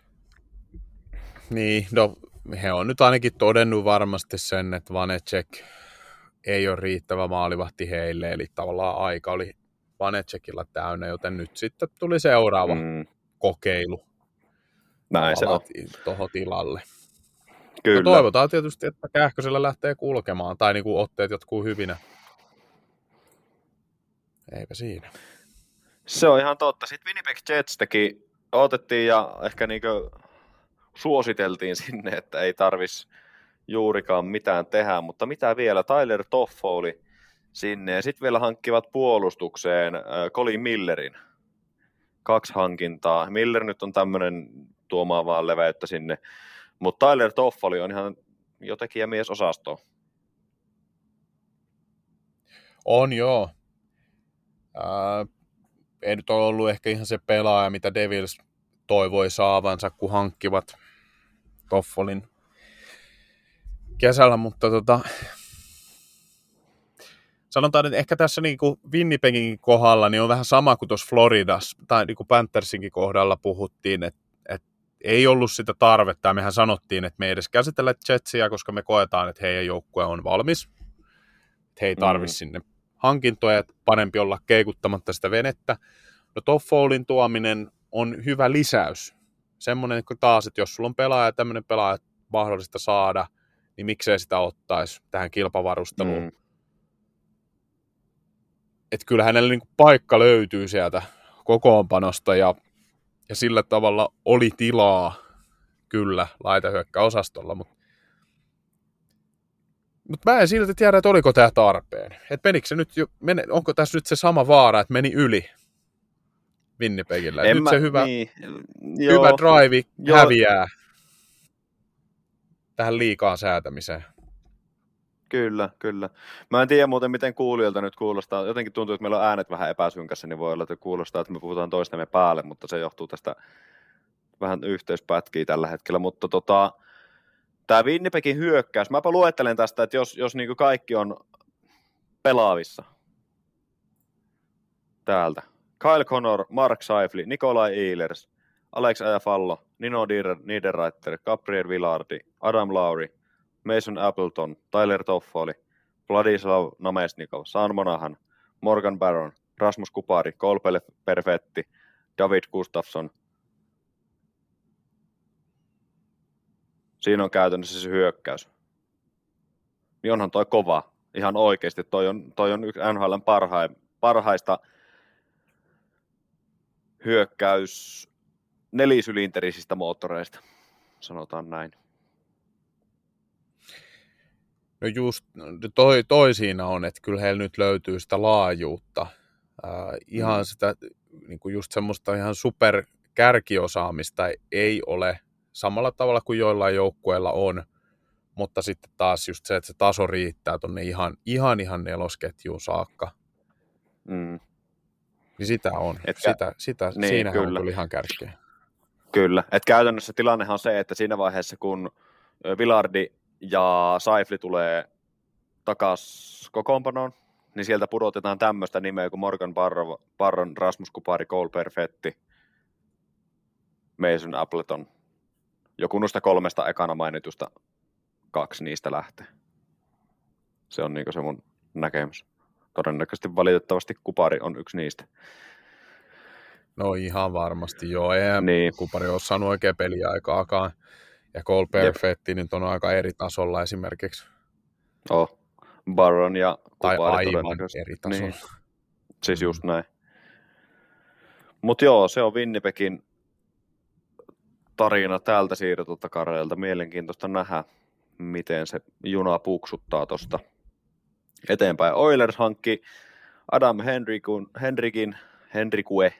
Niin, no he on nyt ainakin todennut varmasti sen, että Vanecek ei ole riittävä maalivahti heille, eli tavallaan aika oli Vanecekilla täynnä, joten nyt sitten tuli seuraava kokeilu. Näin se on. Tuohon tilalle. Kyllä. No toivotaan tietysti, että Kähkösellä lähtee kulkemaan, tai niin kuin otteet jotkut hyvinä. Eipä siinä. Se on ihan totta. Sitten Winnipeg Jetstäkin otettiin ja ehkä niinkö suositeltiin sinne, että ei tarvitsisi juurikaan mitään tehdä, mutta mitä vielä? Tyler Toffoli sinne ja sitten vielä hankkivat puolustukseen Colin Millerin. 2 hankintaa. Miller nyt on tämmöinen tuomaan vaan leveyttä sinne, mutta Tyler Toffoli on ihan jo tekijämiesosasto. On joo. Ei nyt ole ollut ehkä ihan se pelaaja, mitä Devils toivoi saavansa, kun hankkivat Toffolin kesällä, mutta sanotaan, että ehkä tässä niin kuin Winnipegin kohdalla niin on vähän sama kuin tuossa Floridassa, tai niin kuin Panthersinkin kohdalla puhuttiin, että ei ollut sitä tarvetta, mehän sanottiin, että me ei edes käsitellä Jetsiä, koska me koetaan, että heidän joukkue on valmis, että he ei tarvitse sinne hankintoja, että parempi olla keikuttamatta sitä venettä. No Toffolin tuominen on hyvä lisäys. Semmoinen taas, että jos sulla on pelaaja, tämmöinen pelaaja mahdollista saada, niin miksei sitä ottaisi tähän kilpavarusteluun. Että kyllä hänelle niin kuin paikka löytyy sieltä kokoonpanosta ja sillä tavalla oli tilaa kyllä laitahyökkäosastolla, mutta mä en silti tiedä, että oliko tämä tarpeen. Että menikö se nyt onko tässä nyt se sama vaara, että meni yli Winnipegillä? Nyt se hyvä drive häviää tähän liikaa säätämiseen. Kyllä. Mä en tiedä muuten, miten kuulijoilta nyt kuulostaa. Jotenkin tuntuu, että meillä on äänet vähän epäsynkässä, niin voi olla, että kuulostaa, että me puhutaan toistemme päälle, mutta se johtuu tästä vähän yhteyspätkiä tällä hetkellä. Mutta tämä Winnipegin hyökkäys, mäpä luettelen tästä, että jos niin kuin kaikki on pelaavissa täältä. Kyle Connor, Mark Scheifele, Nikolai Ehlers, Alex Ajafallo, Nino Niederreiter, Gabriel Vilardi, Adam Lowry, Mason Appleton, Tyler Toffoli, Vladislav Namestnikov, Sean Monahan, Morgan Barron, Rasmus Kupari, Cole Perfetti, David Gustafsson. Siinä on käytännössä se hyökkäys. Niin onhan toi kova. Ihan oikeasti. Toi on yksi NHL:n parhaista hyökkäys nelisylinterisistä moottoreista. Sanotaan näin. No just toi siinä on, että kyllä heillä nyt löytyy sitä laajuutta. Ihan sitä niin kuin just semmoista ihan superkärkiosaamista ei ole samalla tavalla kuin joillain joukkueilla on, mutta sitten taas just se, että se taso riittää tuonne ihan nelosketjuun saakka. Niin sitä on. Niin, siinähän kyllä. On kyllä ihan kärkeä. Kyllä. Et käytännössä tilannehan on se, että siinä vaiheessa, kun Vilardi ja Saifli tulee takas kokoonpanoon, niin sieltä pudotetaan tämmöistä nimeä kuin Morgan Barron, Rasmus Kupari, Cole Perfetti, Mason Appleton. Joku noista 3 ekana mainitusta 2 niistä lähtee. Se on niinku se mun näkemys. Todennäköisesti valitettavasti Kupari on yksi niistä. No ihan varmasti joo. Eihän niin. Kupari ole saanut oikein peliaikaakaan. Ja Cole Perfetti nyt on aika eri tasolla esimerkiksi. Barron ja Kupari tai aivan eri tasolla. Niin. Siis just näin. Mutta joo, se on Winnipegin tarina tältä siirretulta kareelta. Mielenkiintoista nähdä, miten se juna puksuttaa tuosta eteenpäin. Oilers hankki Adam Henrique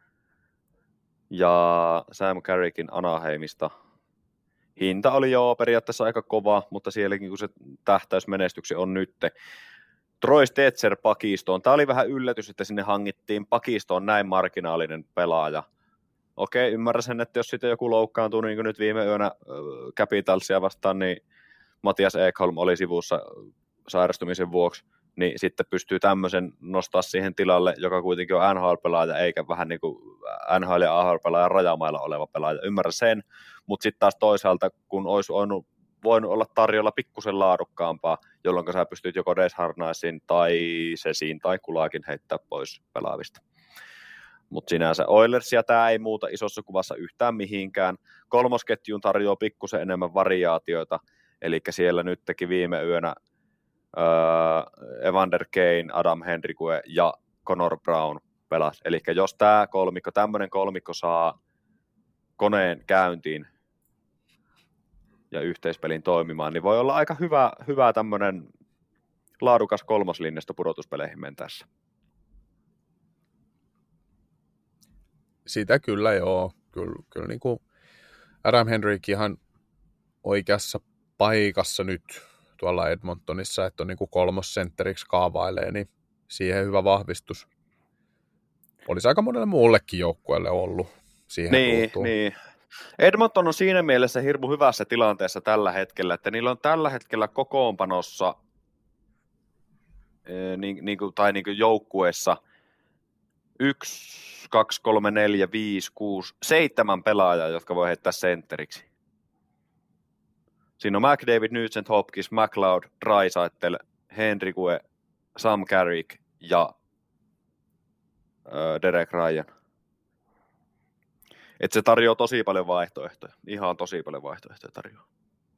ja Sam Carrickin Anaheimista. Hinta oli jo periaatteessa aika kova, mutta sielläkin kun se tähtäysmenestyksi on nytte. Troy Stetzer pakistoon. Tämä oli vähän yllätys, että sinne hangittiin pakistoon näin marginaalinen pelaaja. Okei, ymmärrän sen, että jos sitten joku loukkaantuu, niin kuin nyt viime yönä Capitalsia vastaan, niin Matias Ekholm oli sivussa sairastumisen vuoksi, niin sitten pystyy tämmöisen nostaa siihen tilalle, joka kuitenkin on NHL-pelaaja, eikä vähän niin kuin NHL- ja AHL-pelaajan rajamailla oleva pelaaja. Ymmärrän sen, mutta sitten taas toisaalta, kun olisi voinut olla tarjolla pikkusen laadukkaampaa, jolloin sä pystyt joko Desharnaisin tai Sesin tai Kulaakin heittää pois pelaavista. Mutta sinänsä Oilersia tämä ei muuta isossa kuvassa yhtään mihinkään. Kolmosketjuun tarjoaa pikkusen enemmän variaatioita, eli siellä nyt teki viime yönä Evander Kane, Adam Henrique ja Connor Brown pelasi. Eli jos tämmöinen kolmikko saa koneen käyntiin ja yhteispelin toimimaan, niin voi olla aika hyvä tämmöinen laadukas kolmoslinjasto pudotuspeleihin mentäessä. Sitä kyllä joo. Kyllä niin kuin Adam Henrique ihan oikeassa paikassa nyt tuolla Edmontonissa, että on niin kuin kolmossentteriksi kaavailee, niin siihen hyvä vahvistus. Olisi aika monelle muullekin joukkueelle ollut siihen niin. Edmonton on siinä mielessä hirmu hyvässä tilanteessa tällä hetkellä, että niillä on tällä hetkellä kokoonpanossa niin kuin joukkueessa 1, 2, 3, 4, 5, 6, 7 pelaajaa, jotka voi heittää sentteriksi. Siinä on McDavid, Nugent Hopkins, McLeod, Draisaitl, Henrique, Sam Carrick ja Derek Ryan. Et se tarjoaa tosi paljon vaihtoehtoja. Ihan tosi paljon vaihtoehtoja tarjoaa.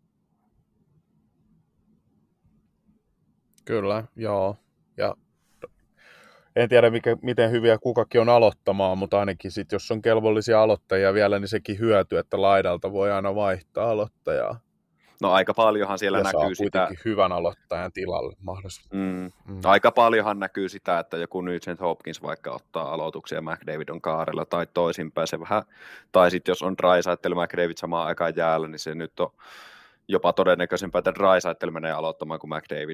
Kyllä, joo. Ja en tiedä, miten hyviä kukakin on aloittamaan, mutta ainakin sit, jos on kelvollisia aloittajia vielä, niin sekin hyötyy, että laidalta voi aina vaihtaa aloittajaa. No aika paljonhan siellä ja näkyy sitä. Ja saa kuitenkin hyvän aloittajan tilalle mahdollisesti. Aika paljonhan näkyy sitä, että joku Nugent Hopkins vaikka ottaa aloituksia McDavid on kaarella tai toisinpäin se vähän. Tai sitten jos on Draisaitl McDavid samaan aikaan jäällä, niin se nyt on jopa todennäköisempää, että Draisaitl menee aloittamaan kuin McDavid.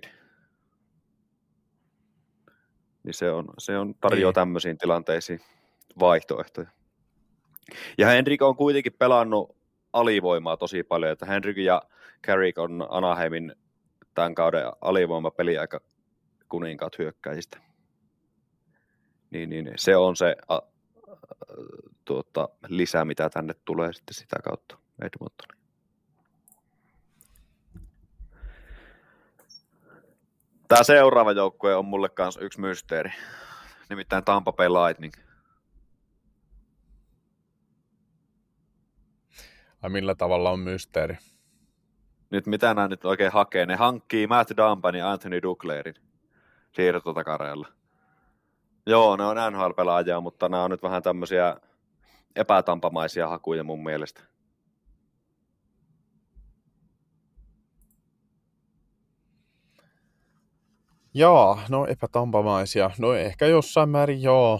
Niin se on tarjoaa tämmöisiin tilanteisiin vaihtoehtoja. Ja Henrique on kuitenkin pelannut alivoimaa tosi paljon, että Henrique ja Carrick on Anaheimin tämän kauden alivoimapeli aika kuninkaat hyökkäisistä. Niin, se on se lisää, mitä tänne tulee sitten sitä kautta Edmontoniin. Tämä seuraava joukkue on mulle kanssa yksi mysteeri, nimittäin Tampa Bay Lightning. Ai millä tavalla on mysteeri? Nyt mitä nämä nyt oikein hakee? Ne hankkii Matt Dumban ja Anthony Duclairin siirtotakareella. Joo, ne on NHL-pelaajia, mutta nämä on nyt vähän tämmöisiä epätampamaisia hakuja mun mielestä. Joo, no epätampamaisia. No ehkä jossain määrin joo.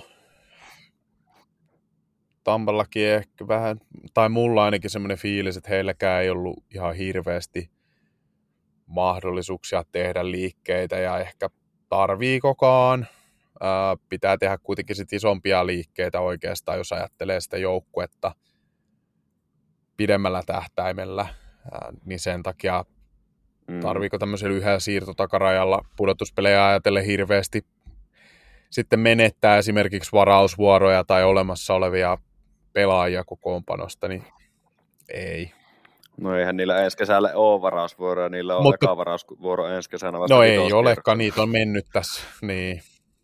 Tampallakin ehkä vähän, tai mulla ainakin semmoinen fiilis, että heilläkään ei ollut ihan hirveästi mahdollisuuksia tehdä liikkeitä ja ehkä tarviikokaan. Pitää tehdä kuitenkin sit isompia liikkeitä oikeastaan, jos ajattelee sitä joukkuetta pidemmällä tähtäimellä, niin sen takia tarviiko tämmöisellä yhdellä siirtotakarajalla pudotuspelejä ajatellen hirveästi sitten menettää esimerkiksi varausvuoroja tai olemassa olevia pelaajia kokoonpanosta, niin ei. No eihän niillä ensi kesällä ole varausvuoroja, niillä on eka varausvuoro ensi kesänä vasta. No ei olekaan, niitä on mennyt tässä, niin.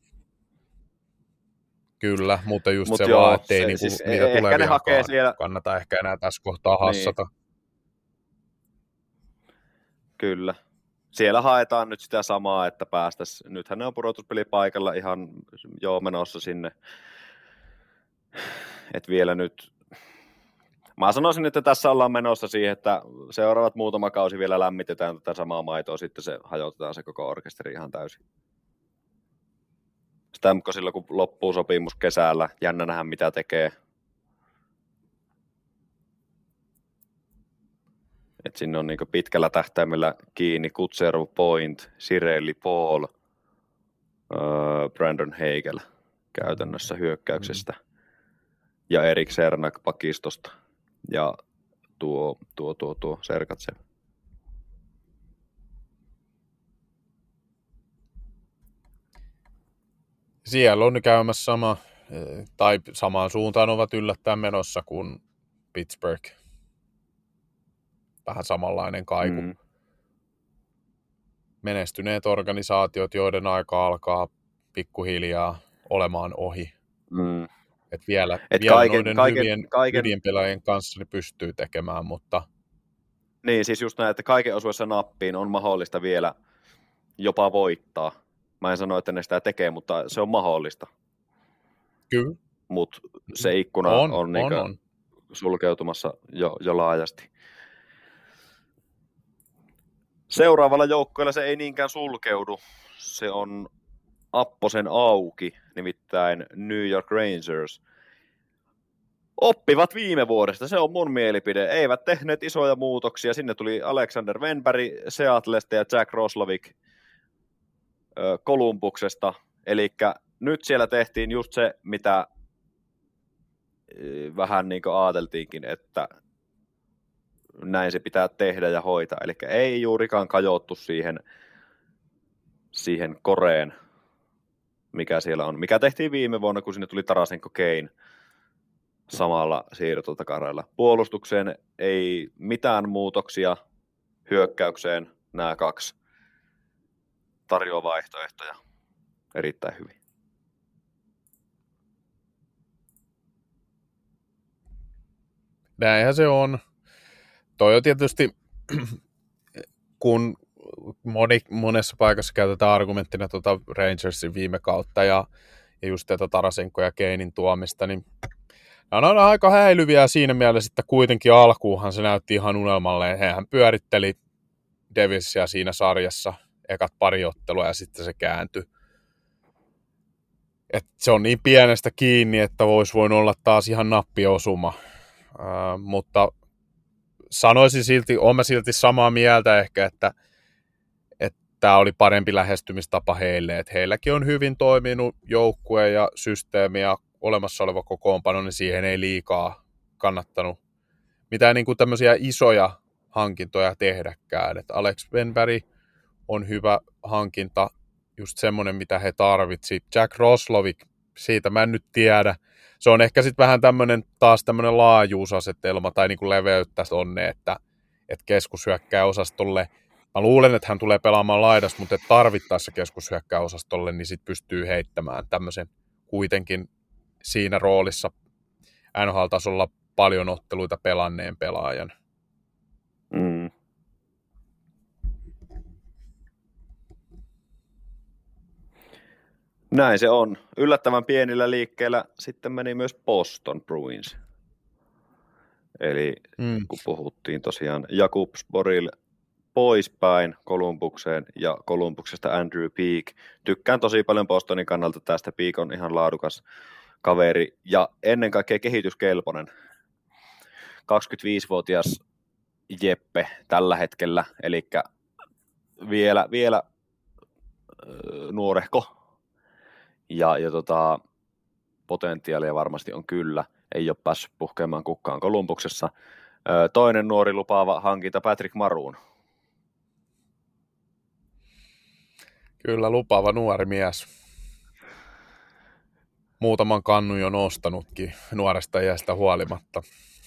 Kyllä, mutta just se vaan, ettei niinku, siis niitä tuleviakaan siellä kannata ehkä enää tässä kohtaa hassata. Niin. Kyllä. Siellä haetaan nyt sitä samaa, että päästäisiin. Nythän ne on pudotuspelipaikalla ihan menossa sinne. Et vielä nyt. Mä sanoisin, että tässä ollaan menossa siihen, että seuraavat muutama kausi vielä lämmitetään tätä samaa maitoa, sitten se hajotetaan se koko orkesteri ihan täysin. Stamkos silloin, kun loppuu sopimus kesällä, jännä nähdä mitä tekee. Et sinne on niinku pitkällä tähtäimellä kiinni Kutserov, Point, Cirelli, Paul, Brandon Hagel käytännössä hyökkäyksestä ja Erik Cernak pakistosta ja tuo Sergatsev. Siellä on käymässä sama, tai samaan suuntaan ovat yllättäen menossa kuin Pittsburgh. Vähän samanlainen kaiku. Menestyneet organisaatiot, joiden aika alkaa pikkuhiljaa olemaan ohi. Et vielä noiden hyvien pelaajien kanssa ne pystyy tekemään, mutta. Niin, siis just näin, että kaiken osuessa nappiin on mahdollista vielä jopa voittaa. Mä en sano, että ne sitä tekee, mutta se on mahdollista. Kyllä. Mutta se ikkuna on sulkeutumassa jo laajasti. Seuraavalla joukkueella se ei niinkään sulkeudu. Se on apposen auki, nimittäin New York Rangers. Oppivat viime vuodesta, se on mun mielipide. Eivät tehneet isoja muutoksia. Sinne tuli Alexander Wennberg Seattlestä ja Jack Roslovic Columbuksesta. Eli nyt siellä tehtiin just se, mitä vähän niin kuin ajateltiinkin, että näin se pitää tehdä ja hoitaa. Eli ei juurikaan kajottu siihen koreen, mikä siellä on. Mikä tehtiin viime vuonna, kun sinne tuli Tarasenko Kane samalla siirtotakareilla. Puolustukseen ei mitään muutoksia, hyökkäykseen nämä kaksi tarjoaa vaihtoehtoja erittäin hyvin. Näinhän se on. Toi on tietysti, kun monessa paikassa käytetään argumenttina Rangersin viime kautta ja just tätä Tarasenko ja Kanein tuomista, niin nämä on aika häilyviä siinä mielessä, että kuitenkin alkuunhan se näytti ihan unelmalleen. Hän pyöritteli Devilsia siinä sarjassa ekat pari ottelua ja sitten se kääntyi. Et se on niin pienestä kiinni, että olisi voinut olla taas ihan nappiosuma. Mutta sanoisin silti, olen silti samaa mieltä ehkä, että tämä oli parempi lähestymistapa heille. Että heilläkin on hyvin toiminut joukkue ja systeemi ja olemassa oleva kokoonpano, niin siihen ei liikaa kannattanut mitään niin kuin tämmöisiä isoja hankintoja tehdäkään. Et Alex Wennberg on hyvä hankinta, just semmoinen mitä he tarvitsi. Jack Roslovic, siitä mä en nyt tiedä. se on ehkä sitten vähän taas tämmöinen laajuusasetelma tai niin kuin leveyttä tonne, että keskushyökkäysosastolle, mä luulen, että hän tulee pelaamaan laidasta, mutta tarvittaessa keskushyökkäysosastolle, niin sitten pystyy heittämään tämmöisen kuitenkin siinä roolissa NHL-tasolla paljon otteluita pelanneen pelaajan. Mm. Näin se on. Yllättävän pienillä liikkeillä sitten meni myös Boston Bruins. Eli kun puhuttiin tosiaan Jakub Zboril poispäin Columbukseen ja Columbuksesta Andrew Peeke. Tykkään tosi paljon Bostonin kannalta tästä. Peeke on ihan laadukas kaveri ja ennen kaikkea kehityskelpoinen. 25-vuotias Jeppe tällä hetkellä, eli vielä nuorehko. Ja potentiaalia varmasti on kyllä. Ei ole päässyt puhkeamaan kukkaan Columbuksessa. Toinen nuori lupaava hankinta Patrick Maroon. Kyllä lupaava nuori mies. Muutaman kannun jo nostanutkin nuoresta iästä huolimatta.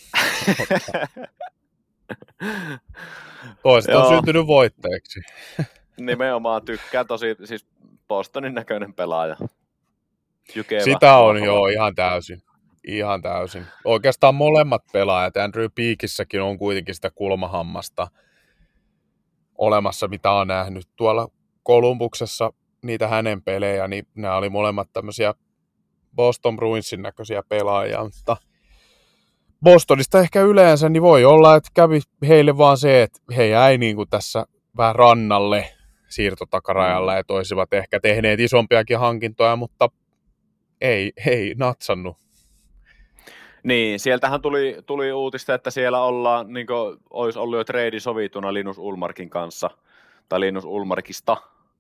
Toiset on syntynyt voittajiksi. Nimenomaan tykkään tosi, siis Bostonin näköinen pelaaja. Jykevä. Sitä on joo, ihan täysin. Oikeastaan molemmat pelaajat, Andrew Peakissäkin on kuitenkin sitä kulmahammasta olemassa, mitä on nähnyt tuolla Columbuksessa niitä hänen pelejä, niin nämä oli molemmat tämmöisiä Boston Bruinsin näköisiä pelaajia, mutta Bostonista ehkä yleensä, niin voi olla, että kävi heille vaan se, että he jäi niin kuin tässä vähän rannalle siirtotakarajalla, että olisivat ehkä tehneet isompiakin hankintoja, mutta ei natsannut. Niin, sieltähän tuli uutista, että siellä ollaan, niin kuin olisi ollut jo trade sovituna Linus Ullmarkin kanssa, tai Linus Ullmarkista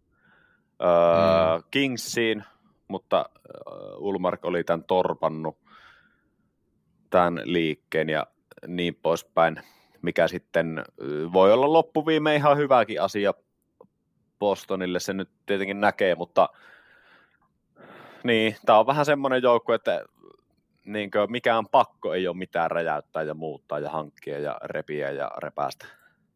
Kingsiin, mutta Ullmark oli tämän torpannut, tämän liikkeen ja niin poispäin, mikä sitten voi olla loppuviime ihan hyväkin asia Bostonille, se nyt tietenkin näkee, mutta niin, tämä on vähän semmoinen joukko, että niinkö mikään pakko ei ole mitään räjäyttää ja muuttaa ja hankkia ja repiä ja repäästä.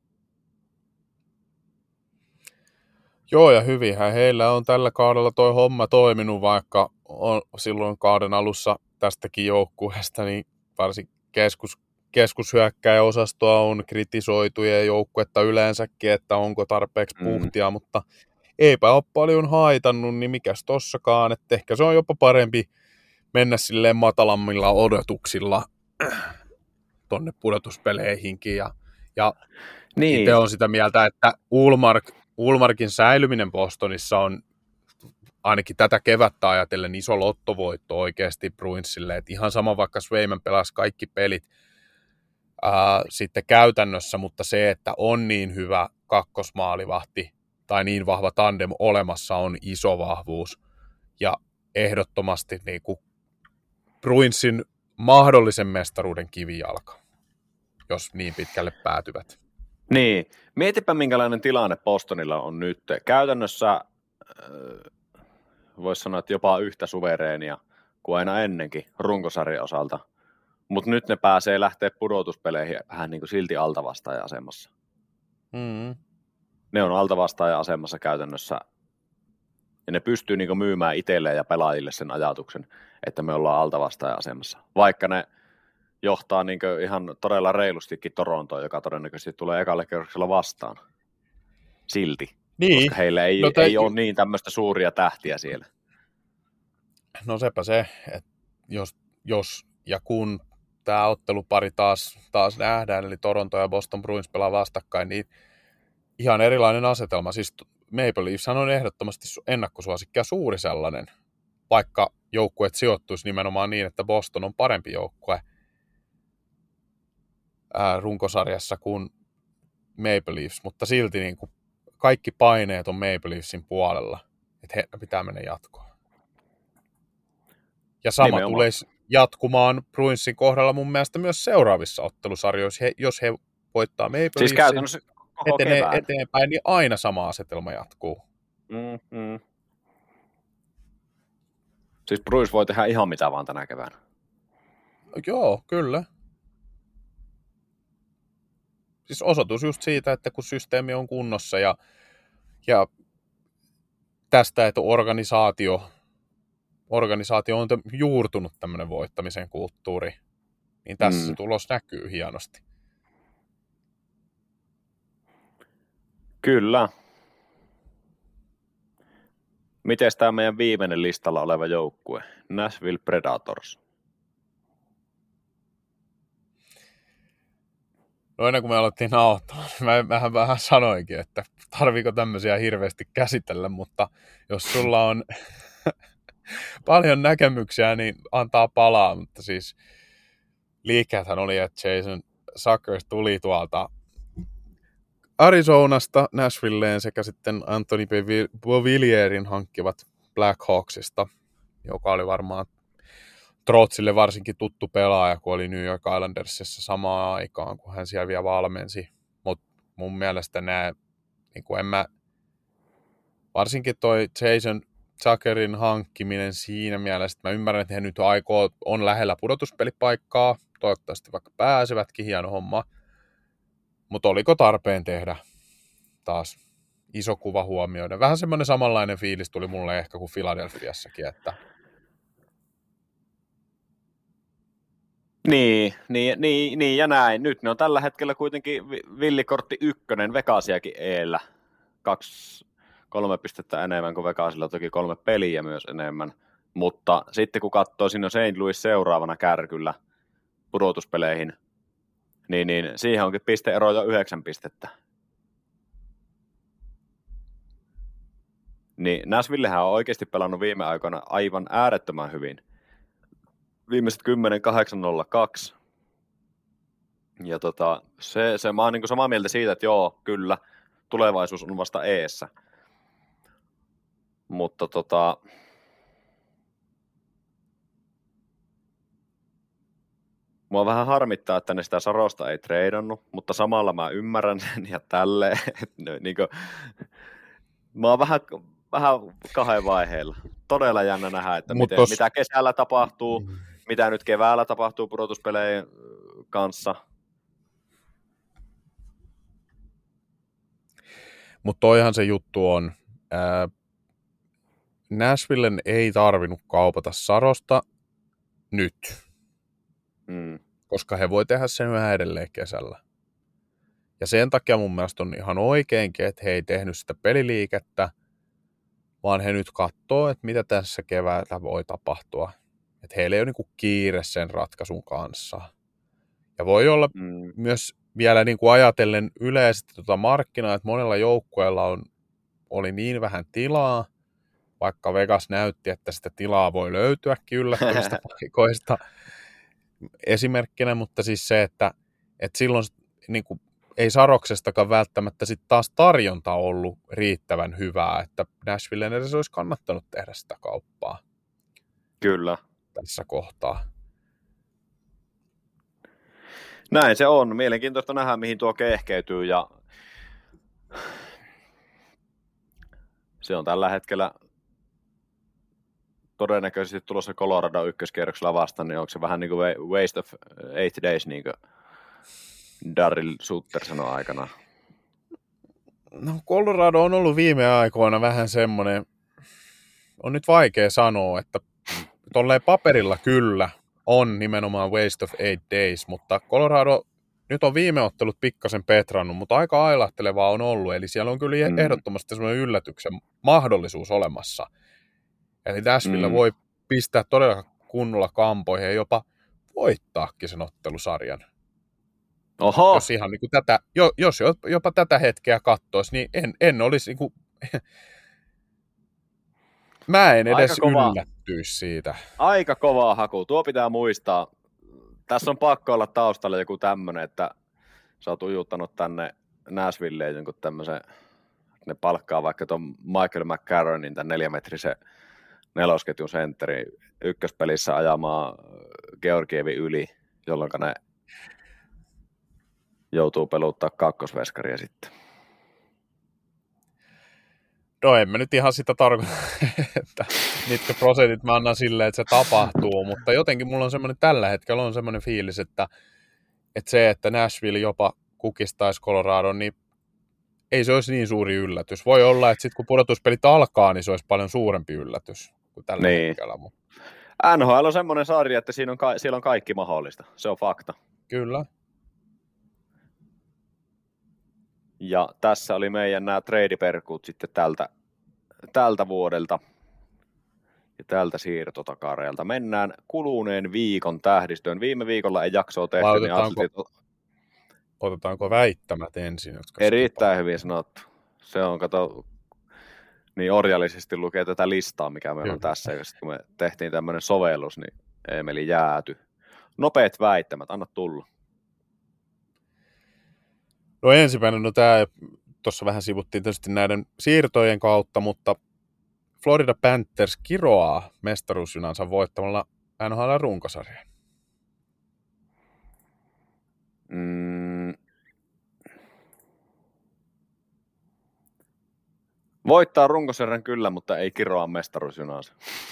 Joo, ja hyvinhän heillä on tällä kaudella toi homma toiminut, vaikka on silloin kauden alussa tästäkin joukkueesta, niin varsin keskushyökkäjäosastoa on kritisoitu ja joukkuetta yleensäkin, että onko tarpeeksi puhtia, mutta eipä ole paljon haitannut, niin mikäs tossakaan, että ehkä se on jopa parempi mennä silleen matalammilla odotuksilla tonne pudotuspeleihinkin. Ja niin. Itse on sitä mieltä, että Ullmarkin säilyminen Bostonissa on ainakin tätä kevättä ajatellen iso lottovoitto oikeasti Bruinsille. Et ihan sama vaikka Swayman pelasi kaikki pelit sitten käytännössä, mutta se, että on niin hyvä kakkosmaalivahti tai niin vahva tandem olemassa on iso vahvuus. Ja ehdottomasti niin kuin Bruinsin mahdollisen mestaruuden kivijalka, jos niin pitkälle päätyvät. Niin, mietipä minkälainen tilanne Bostonilla on nyt. Käytännössä voisi sanoa, että jopa yhtä suvereenia kuin aina ennenkin runkosarjan osalta. Mutta nyt ne pääsee lähteä pudotuspeleihin vähän niin kuin silti altavastaaja-asemassa. Mm-hmm. Ne on altavastaaja-asemassa käytännössä. Ja ne pystyy niin kuin myymään itselleen ja pelaajille sen ajatuksen, että me ollaan altavastaaja-asemassa. Vaikka ne johtaa niin kuin ihan todella reilustikin Torontoon, joka todennäköisesti tulee ekalle kerroksella vastaan. Silti. Niin. Koska heillä ei ole niin tämmöistä suuria tähtiä siellä. No sepä se, että jos ja kun tämä ottelupari taas nähdään, eli Toronto ja Boston Bruins pelaa vastakkain, niin ihan erilainen asetelma. Siis Maple Leafs on ehdottomasti ennakkosuosikki ja suuri sellainen, vaikka joukkueet sijoittuisi nimenomaan niin, että Boston on parempi joukkue runkosarjassa kuin Maple Leafs, mutta silti niin kuin kaikki paineet on Maple Leafsin puolella, että heidän pitää mennä jatkoon. Ja sama nimenomaan tulee jatkumaan Bruinsin kohdalla mun mielestä myös seuraavissa ottelusarjoissa, jos he voittaa Maple siis Leafsin eteenpäin, niin aina sama asetelma jatkuu. Siis Bruins voi tehdä ihan mitä vaan tänä keväänä. Joo, kyllä. Siis osoitus just siitä, että kun systeemi on kunnossa ja tästä, että organisaatio on juurtunut tämmöinen voittamisen kulttuuri, niin tässä se tulos näkyy hienosti. Kyllä. Miten tämä meidän viimeinen listalla oleva joukkue? Nashville Predators. No ennen kuin me alettiin nauhoittamaan, niin mä vähän sanoinkin, että tarviiko tämmöisiä hirveästi käsitellä, mutta jos sulla on paljon näkemyksiä, niin antaa palaa. Mutta siis liikkeethän oli, että Jason Suckers tuli tuolta Arizonasta Nashvilleen sekä sitten Anthony Beauvillierin hankkivat Blackhawksista, joka oli varmaan Trotsille varsinkin tuttu pelaaja, kun oli New York Islandersissa samaan aikaan, kun hän siellä vielä valmensi. Mutta mun mielestä nämä, niin kuin varsinkin toi Jason Zuckerin hankkiminen siinä mielessä, että mä ymmärrän, että he nyt on lähellä pudotuspelipaikkaa, toivottavasti vaikka pääsevätkin, hieno homma. Mutta oliko tarpeen tehdä taas iso kuva huomioida? Vähän semmoinen samanlainen fiilis tuli mulle ehkä kuin Philadelphiassakin, että Niin ja näin. Nyt ne on tällä hetkellä kuitenkin villikortti 1, Vegasiakin eellä. 2-3 pistettä enemmän kuin Vegasilla, toki 3 peliä myös enemmän. Mutta sitten kun katsoo, siinä on St. Louis seuraavana kärkyllä pudotuspeleihin, niin siihen onkin pisteero jo 9 pistettä. Niin Nashvillehän on oikeasti pelannut viime aikoina aivan äärettömän hyvin. Viimeiset 10-8-0-2. Ja mä oon niin samaa mieltä siitä, että joo, kyllä, tulevaisuus on vasta eessä. Mutta mua vähän harmittaa, että ne sitä Sarosta ei treidannut, mutta samalla mä ymmärrän sen ja tälleen. Mä oon vähän kahden vaiheilla. Todella jännä nähdä, että mitä kesällä tapahtuu, mitä nyt keväällä tapahtuu pudotuspelejen kanssa. Mutta toihan se juttu on. Nashvillen ei tarvinnut kaupata Sarosta nyt, koska he voi tehdä sen yhä edelleen kesällä. Ja sen takia mun mielestä on ihan oikeinkin, että he ei tehnyt sitä peliliikettä, vaan he nyt katsoo, että mitä tässä keväällä voi tapahtua. Että heillä ei ole niinku kiire sen ratkaisun kanssa. Ja voi olla myös vielä niinku ajatellen yleisesti markkinaa, että monella joukkueella oli niin vähän tilaa, vaikka Vegas näytti, että sitä tilaa voi löytyäkin yllättävistä paikoista esimerkkinä, mutta siis se, että silloin niinku, ei Saroksestakaan välttämättä sitten taas tarjonta ollut riittävän hyvää, että Nashvillen edes olisi kannattanut tehdä sitä kauppaa. Kyllä. Tässä kohtaa. Näin se on. Mielenkiintoista nähdä, mihin tuo kehkeytyy ja se on tällä hetkellä todennäköisesti tulossa Colorado ykköskierroksella vastaan, niin onko se vähän niin kuin waste of 8 days, niin kuin Darryl Sutter sanoi aikana? No Colorado on ollut viime aikoina vähän semmoinen, on nyt vaikea sanoa, että tolleen paperilla kyllä on nimenomaan waste of 8 days, mutta Colorado nyt on viime ottelut pikkasen petrannut, mutta aika ailahtelevaa on ollut, eli siellä on kyllä ehdottomasti semmoinen yllätyksen mahdollisuus olemassa. Eli Nashville voi pistää todella kunnolla kampoihin ja jopa voittaakin sen ottelusarjan. Oho. Jos ihan niin kuin jos jopa tätä hetkeä katsoisi, niin en olisi niin kuin, mä en edes yllättyisi siitä. Aika kovaa haku. Tuo pitää muistaa. Tässä on pakko olla taustalla joku tämmöinen, että sä oot ujuttanut tänne Nashvilleen jonkun tämmöisen, ne palkkaa vaikka tuon Michael McCarronin, tämän 4-metrisen nelosketjun sentteri ykköspelissä ajamaan Georgievin yli, jolloin ne joutuu peluttaa kakkosveskaria sitten. No en mä nyt ihan sitä tarkoita, että mitkä prosentit mä annan silleen, että se tapahtuu, mutta jotenkin mulla on semmoinen, tällä hetkellä on semmoinen fiilis, että se, että Nashville jopa kukistaisi Coloradon, niin ei se olisi niin suuri yllätys. Voi olla, että sitten kun pudotuspelit alkaa, niin se olisi paljon suurempi yllätys kuin tällä hetkellä. NHL on semmoinen sarja, että siellä on kaikki mahdollista. Se on fakta. Kyllä. Ja tässä oli meidän nämä treidiperkuut sitten tältä vuodelta ja tältä siirtotakareelta. Mennään kuluneen viikon tähdistöön. Viime viikolla ei jaksoa tehty. Otetaanko väittämät ensin? Erittäin hyvin sanottu. Se on, kato, niin orjallisesti lukee tätä listaa, mikä meillä on tässä. Ja sitten kun me tehtiin tämmöinen sovellus, niin Emeli jääty. Nopeat väittämät, anna tulla. No ensimmäinen, tämä tuossa vähän sivuttiin tietysti näiden siirtojen kautta, mutta Florida Panthers kiroaa mestaruusjunansa voittamalla NHL-runkosarjan. Voittaa runkosarjan kyllä, mutta ei kiroa mestaruusjunansa.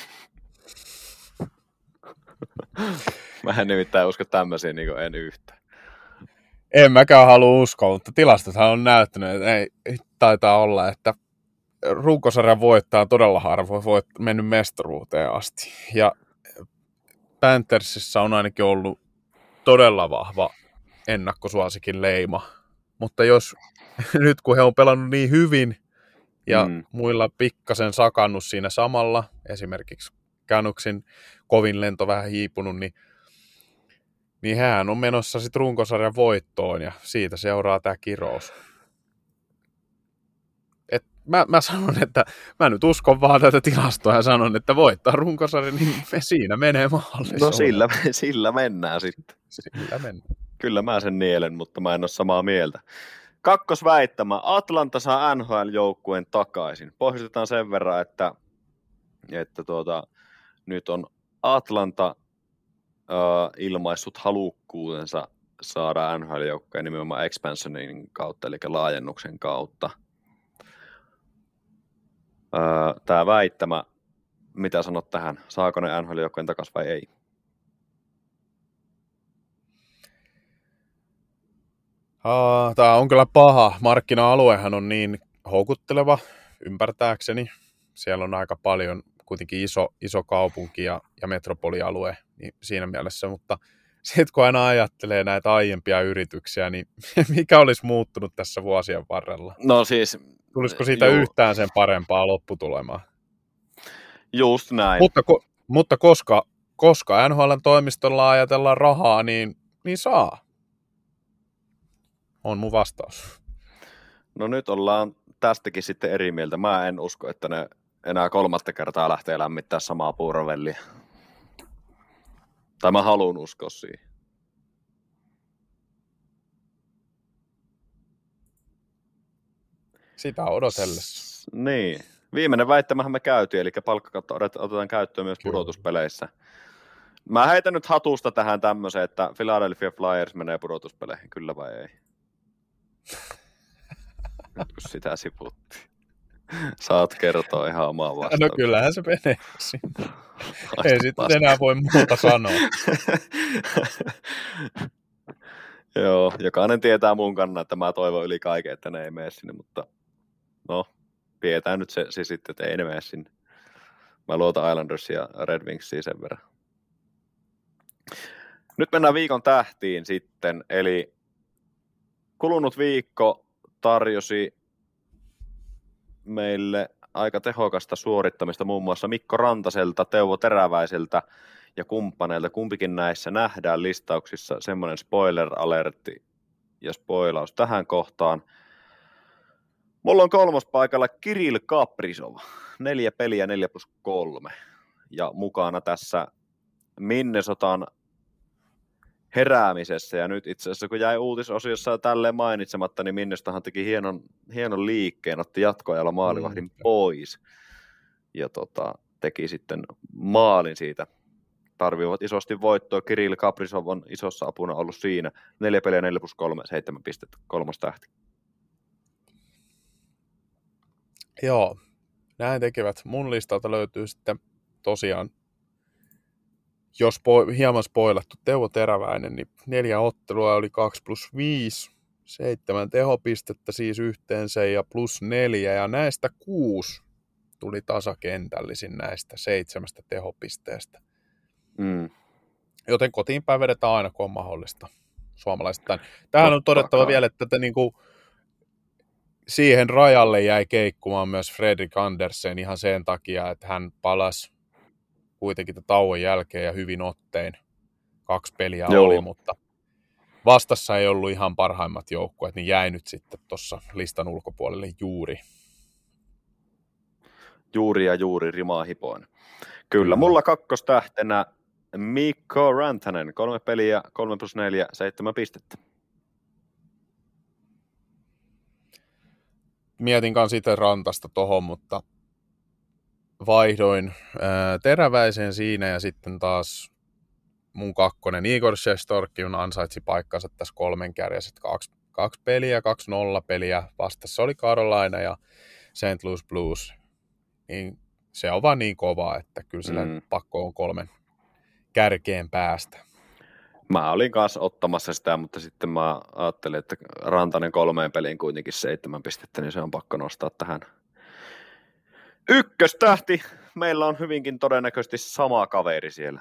Mä en nimittäin usko tämmöisiä, niin kuin en yhtään. En mäkään halua uskoa, mutta tilastothan on näyttänyt, että ei taitaa olla, että runkosarjan voittaa on todella harvoin mennyt mestaruuteen asti. Ja Panthersissa on ainakin ollut todella vahva ennakkosuosikin leima. Mutta jos nyt kun he on pelannut niin hyvin ja muilla pikkasen sakannut siinä samalla, esimerkiksi Canucksin kovin lento vähän hiipunut, niin hän on menossa sitten runkosarjan voittoon ja siitä seuraa tämä kirous. Mä sanon, että mä nyt uskon vaan tätä tilastoa ja sanon, että voittaa runkosarjan, niin siinä menee mahdollisuus. No sillä mennään sitten. Sillä mennään. Kyllä mä sen nielen, mutta mä en ole samaa mieltä. Kakkosväittämä. Atlanta saa NHL-joukkueen takaisin. Pohjustetaan sen verran, että nyt on Atlanta ilmaissut halukkuutensa saada NHL-joukkueen nimenomaan expansionin kautta, eli laajennuksen kautta. Tämä väittämä, mitä sanot tähän? Saako ne NHL-joukkueen takaisin vai ei? Tämä on kyllä paha. Markkina-aluehan on niin houkutteleva, ymmärtääkseni. Siellä on aika paljon kuitenkin iso kaupunki ja metropolialue niin siinä mielessä, mutta sitten kun aina ajattelee näitä aiempia yrityksiä, niin mikä olisi muuttunut tässä vuosien varrella? No siis... Tulisiko siitä yhtään sen parempaa lopputulemaa? Just näin. Mutta koska NHL:n toimistolla ajatellaan rahaa, niin saa. On mun vastaus. No nyt ollaan tästäkin sitten eri mieltä. Mä en usko, että ne enää 3. kertaa lähtee lämmittää samaa puurovelliä. Tai mä haluan uskoa siihen. Sitä odotellessa. Niin. Viimeinen väittämähän me käytiin, eli palkkakatto otetaan käyttöön myös pudotuspeleissä. Mä heitän nyt hatusta tähän tämmöiseen, että Philadelphia Flyers menee pudotuspeleihin, kyllä vai ei? Nyt kun sitä siputtiin. Saat kertoa ihan omaa vastauksen. No kyllähän se menee sinne. Ei sitten enää voi muuta sanoa. Joo, jokainen tietää mun kannan, että mä toivon yli kaiken, että ne ei mene sinne, mutta no, pidetään nyt se sitten, että ei ne mene sinne. Mä luotan Islandersia ja Red Wingsia sen verran. Nyt mennään viikon tähtiin sitten, eli kulunut viikko tarjosi meille aika tehokasta suorittamista muun muassa Mikko Rantaselta, Teuvo Teräväiseltä ja kumppaneilta. Kumpikin näissä nähdään listauksissa semmoinen spoiler-alertti ja spoilaus tähän kohtaan. Mulla on 3. paikalla Kirill Kaprizov, 4 peliä 4+3 ja mukana tässä Minnesotan heräämisessä, ja nyt itse asiassa kun jäi uutisosiossa tälleen mainitsematta, niin Minnesotahan teki hienon liikkeen, otti jatkoajalla maalivahdin pois, ja teki sitten maalin siitä. Tarvivat isosti voittoa, Kirill Kaprizov on isossa apuna ollut siinä, 4 peliä 4+3, 7 pistettä, 3 tähti. Joo, näin tekevät. Mun listalta löytyy sitten tosiaan, jos hieman spoilattu, Teuvo Teräväinen, niin 4 ottelua oli 2+5, 7 tehopistettä siis yhteensä ja +4, ja näistä 6 tuli tasakentällisin näistä 7 tehopisteestä. Joten kotiin päin vedetään aina, kun on mahdollista suomalaisittain. Tähän on todettava vielä, että siihen rajalle jäi keikkumaan myös Fredrik Andersen ihan sen takia, että hän palasi kuitenkin tauon jälkeen ja hyvin ottein. 2 peliä oli, mutta vastassa ei ollut ihan parhaimmat joukkueet, niin jäi nyt sitten tuossa listan ulkopuolelle juuri. Juuri rimaa hipoin. Kyllä, mulla 2 tähtenä Mikko Rantanen, 3 peliä, 3+4, 7 pistettä. Mietin kanssa itse Rantasta tohon, mutta vaihdoin Teräväisen siinä ja sitten taas mun 2. Igor Shesterkin ansaitsi paikkansa tässä 3 kärjessä. 2 peliä, 2 nollapeliä. Vastassa oli Carolina ja St. Louis Blues. Niin se on vaan niin kovaa, että kyllä sillä pakko on 3 kärkeen päästä. Mä olin kanssa ottamassa sitä, mutta sitten mä ajattelin, että Rantanen 3 peliin kuitenkin 7 pistettä, niin se on pakko nostaa tähän. Ykköstähti. Meillä on hyvinkin todennäköisesti sama kaveri siellä.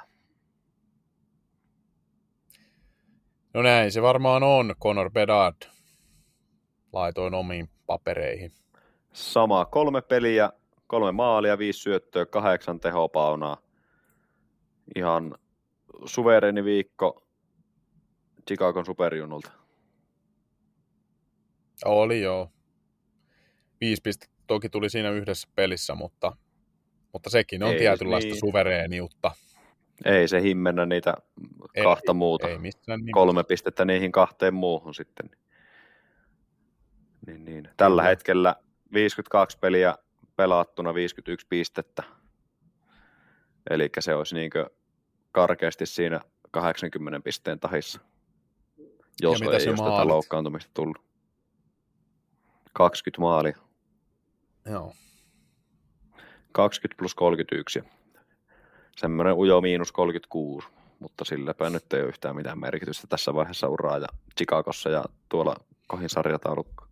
No näin se varmaan on, Connor Bedard. Laitoin omiin papereihin. Sama, 3 peliä, 3 maalia, 5 syöttöä, 8 tehopaunaa. Ihan suvereeni viikko Chicagon Superjunulta. Oli joo. 5 pistettä toki tuli siinä yhdessä pelissä, mutta sekin on tietynlaista niin suvereeniutta. Ei se himmennä niitä 2 muuta. Ei missään nimessä. 3 pistettä niihin 2 muuhun sitten. Niin. Tällä hetkellä 52 peliä pelattuna 51 pistettä. Eli se olisi niinkö karkeasti siinä 80 pisteen tahissa, jos ei olisi tätä loukkaantumista tullut. 20 maalia. Joo. 20 plus 31. Semmoinen ujo -36, mutta silläpä nyt ei ole yhtään mitään merkitystä tässä vaiheessa uraa ja Chicagossa ja tuolla kohin sarjataulukko.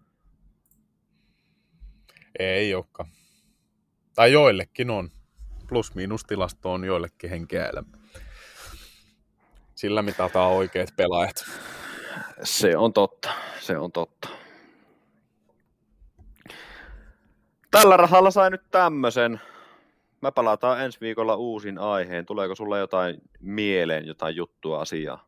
Ei olekaan. Tai joillekin on. Plus-miinustilasto on joillekin henkeä elämä. Sillä mitataan oikeat pelaajat. Se on totta. Tällä rahalla sai nyt tämmöisen. Me palataan ensi viikolla uusin aiheen. Tuleeko sulle jotain mieleen, jotain juttua asiaa?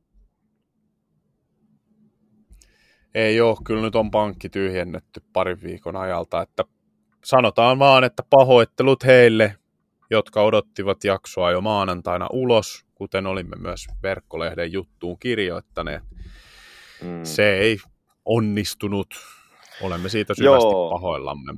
Ei ole. Kyllä nyt on pankki tyhjennetty parin viikon ajalta. Että sanotaan vaan, että pahoittelut heille, jotka odottivat jaksoa jo maanantaina ulos, kuten olimme myös Verkkolehden juttuun kirjoittaneet. Se ei onnistunut. Olemme siitä syvästi pahoillamme.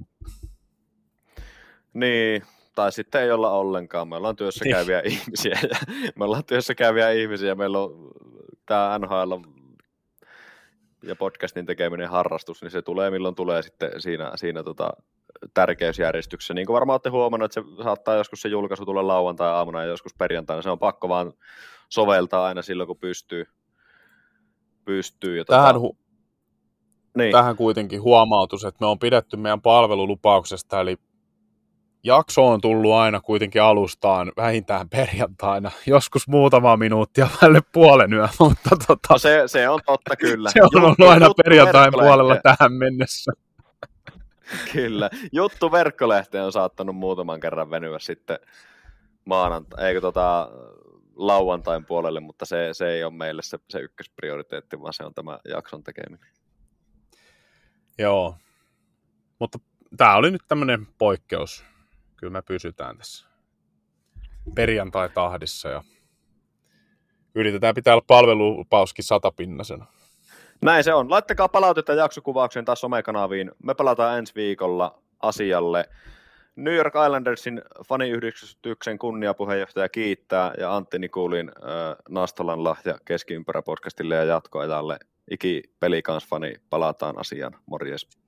Niin, tai sitten ei olla ollenkaan. Me ollaan työssä käyviä ihmisiä. Meillä on tämä NHL ja podcastin tekeminen harrastus, niin se tulee milloin tulee sitten siinä tärkeysjärjestyksessä. Niin kuin varmaan olette huomannut, että se saattaa joskus se julkaisu tulla lauantai-aamuna ja joskus perjantaina. Se on pakko vaan soveltaa aina silloin, kun pystyy. Ja Tähän kuitenkin huomautus, että me on pidetty meidän palvelulupauksesta, eli jakso on tullut aina kuitenkin alustaan vähintään perjantaina, joskus muutama minuuttia päälle puolen yö, mutta se on totta kyllä. Se on ollut aina perjantain puolella tähän mennessä. Kyllä. Juttu Verkkolehteen on saattanut muutaman kerran venyä sitten lauantain puolelle, mutta se ei ole meille se ykkösprioriteetti, vaan se on tämä jakson tekeminen. Joo, mutta tämä oli nyt tämmöinen poikkeus. Kyllä me pysytään tässä perjantai-tahdissa ja yritetään pitää palvelulupauskin 100-pinnasena. Näin se on. Laittakaa palautetta jaksokuvaukseen taas somekanaviin. Me palataan ensi viikolla asialle. New York Islandersin faniyhdistyksen kunniapuheenjohtaja kiittää ja Antti Nikulin Nastolan lahja keskiympärä podcastille ja jatkoajalle. Iki Pelikans-fani, palataan asiaan. Morjes.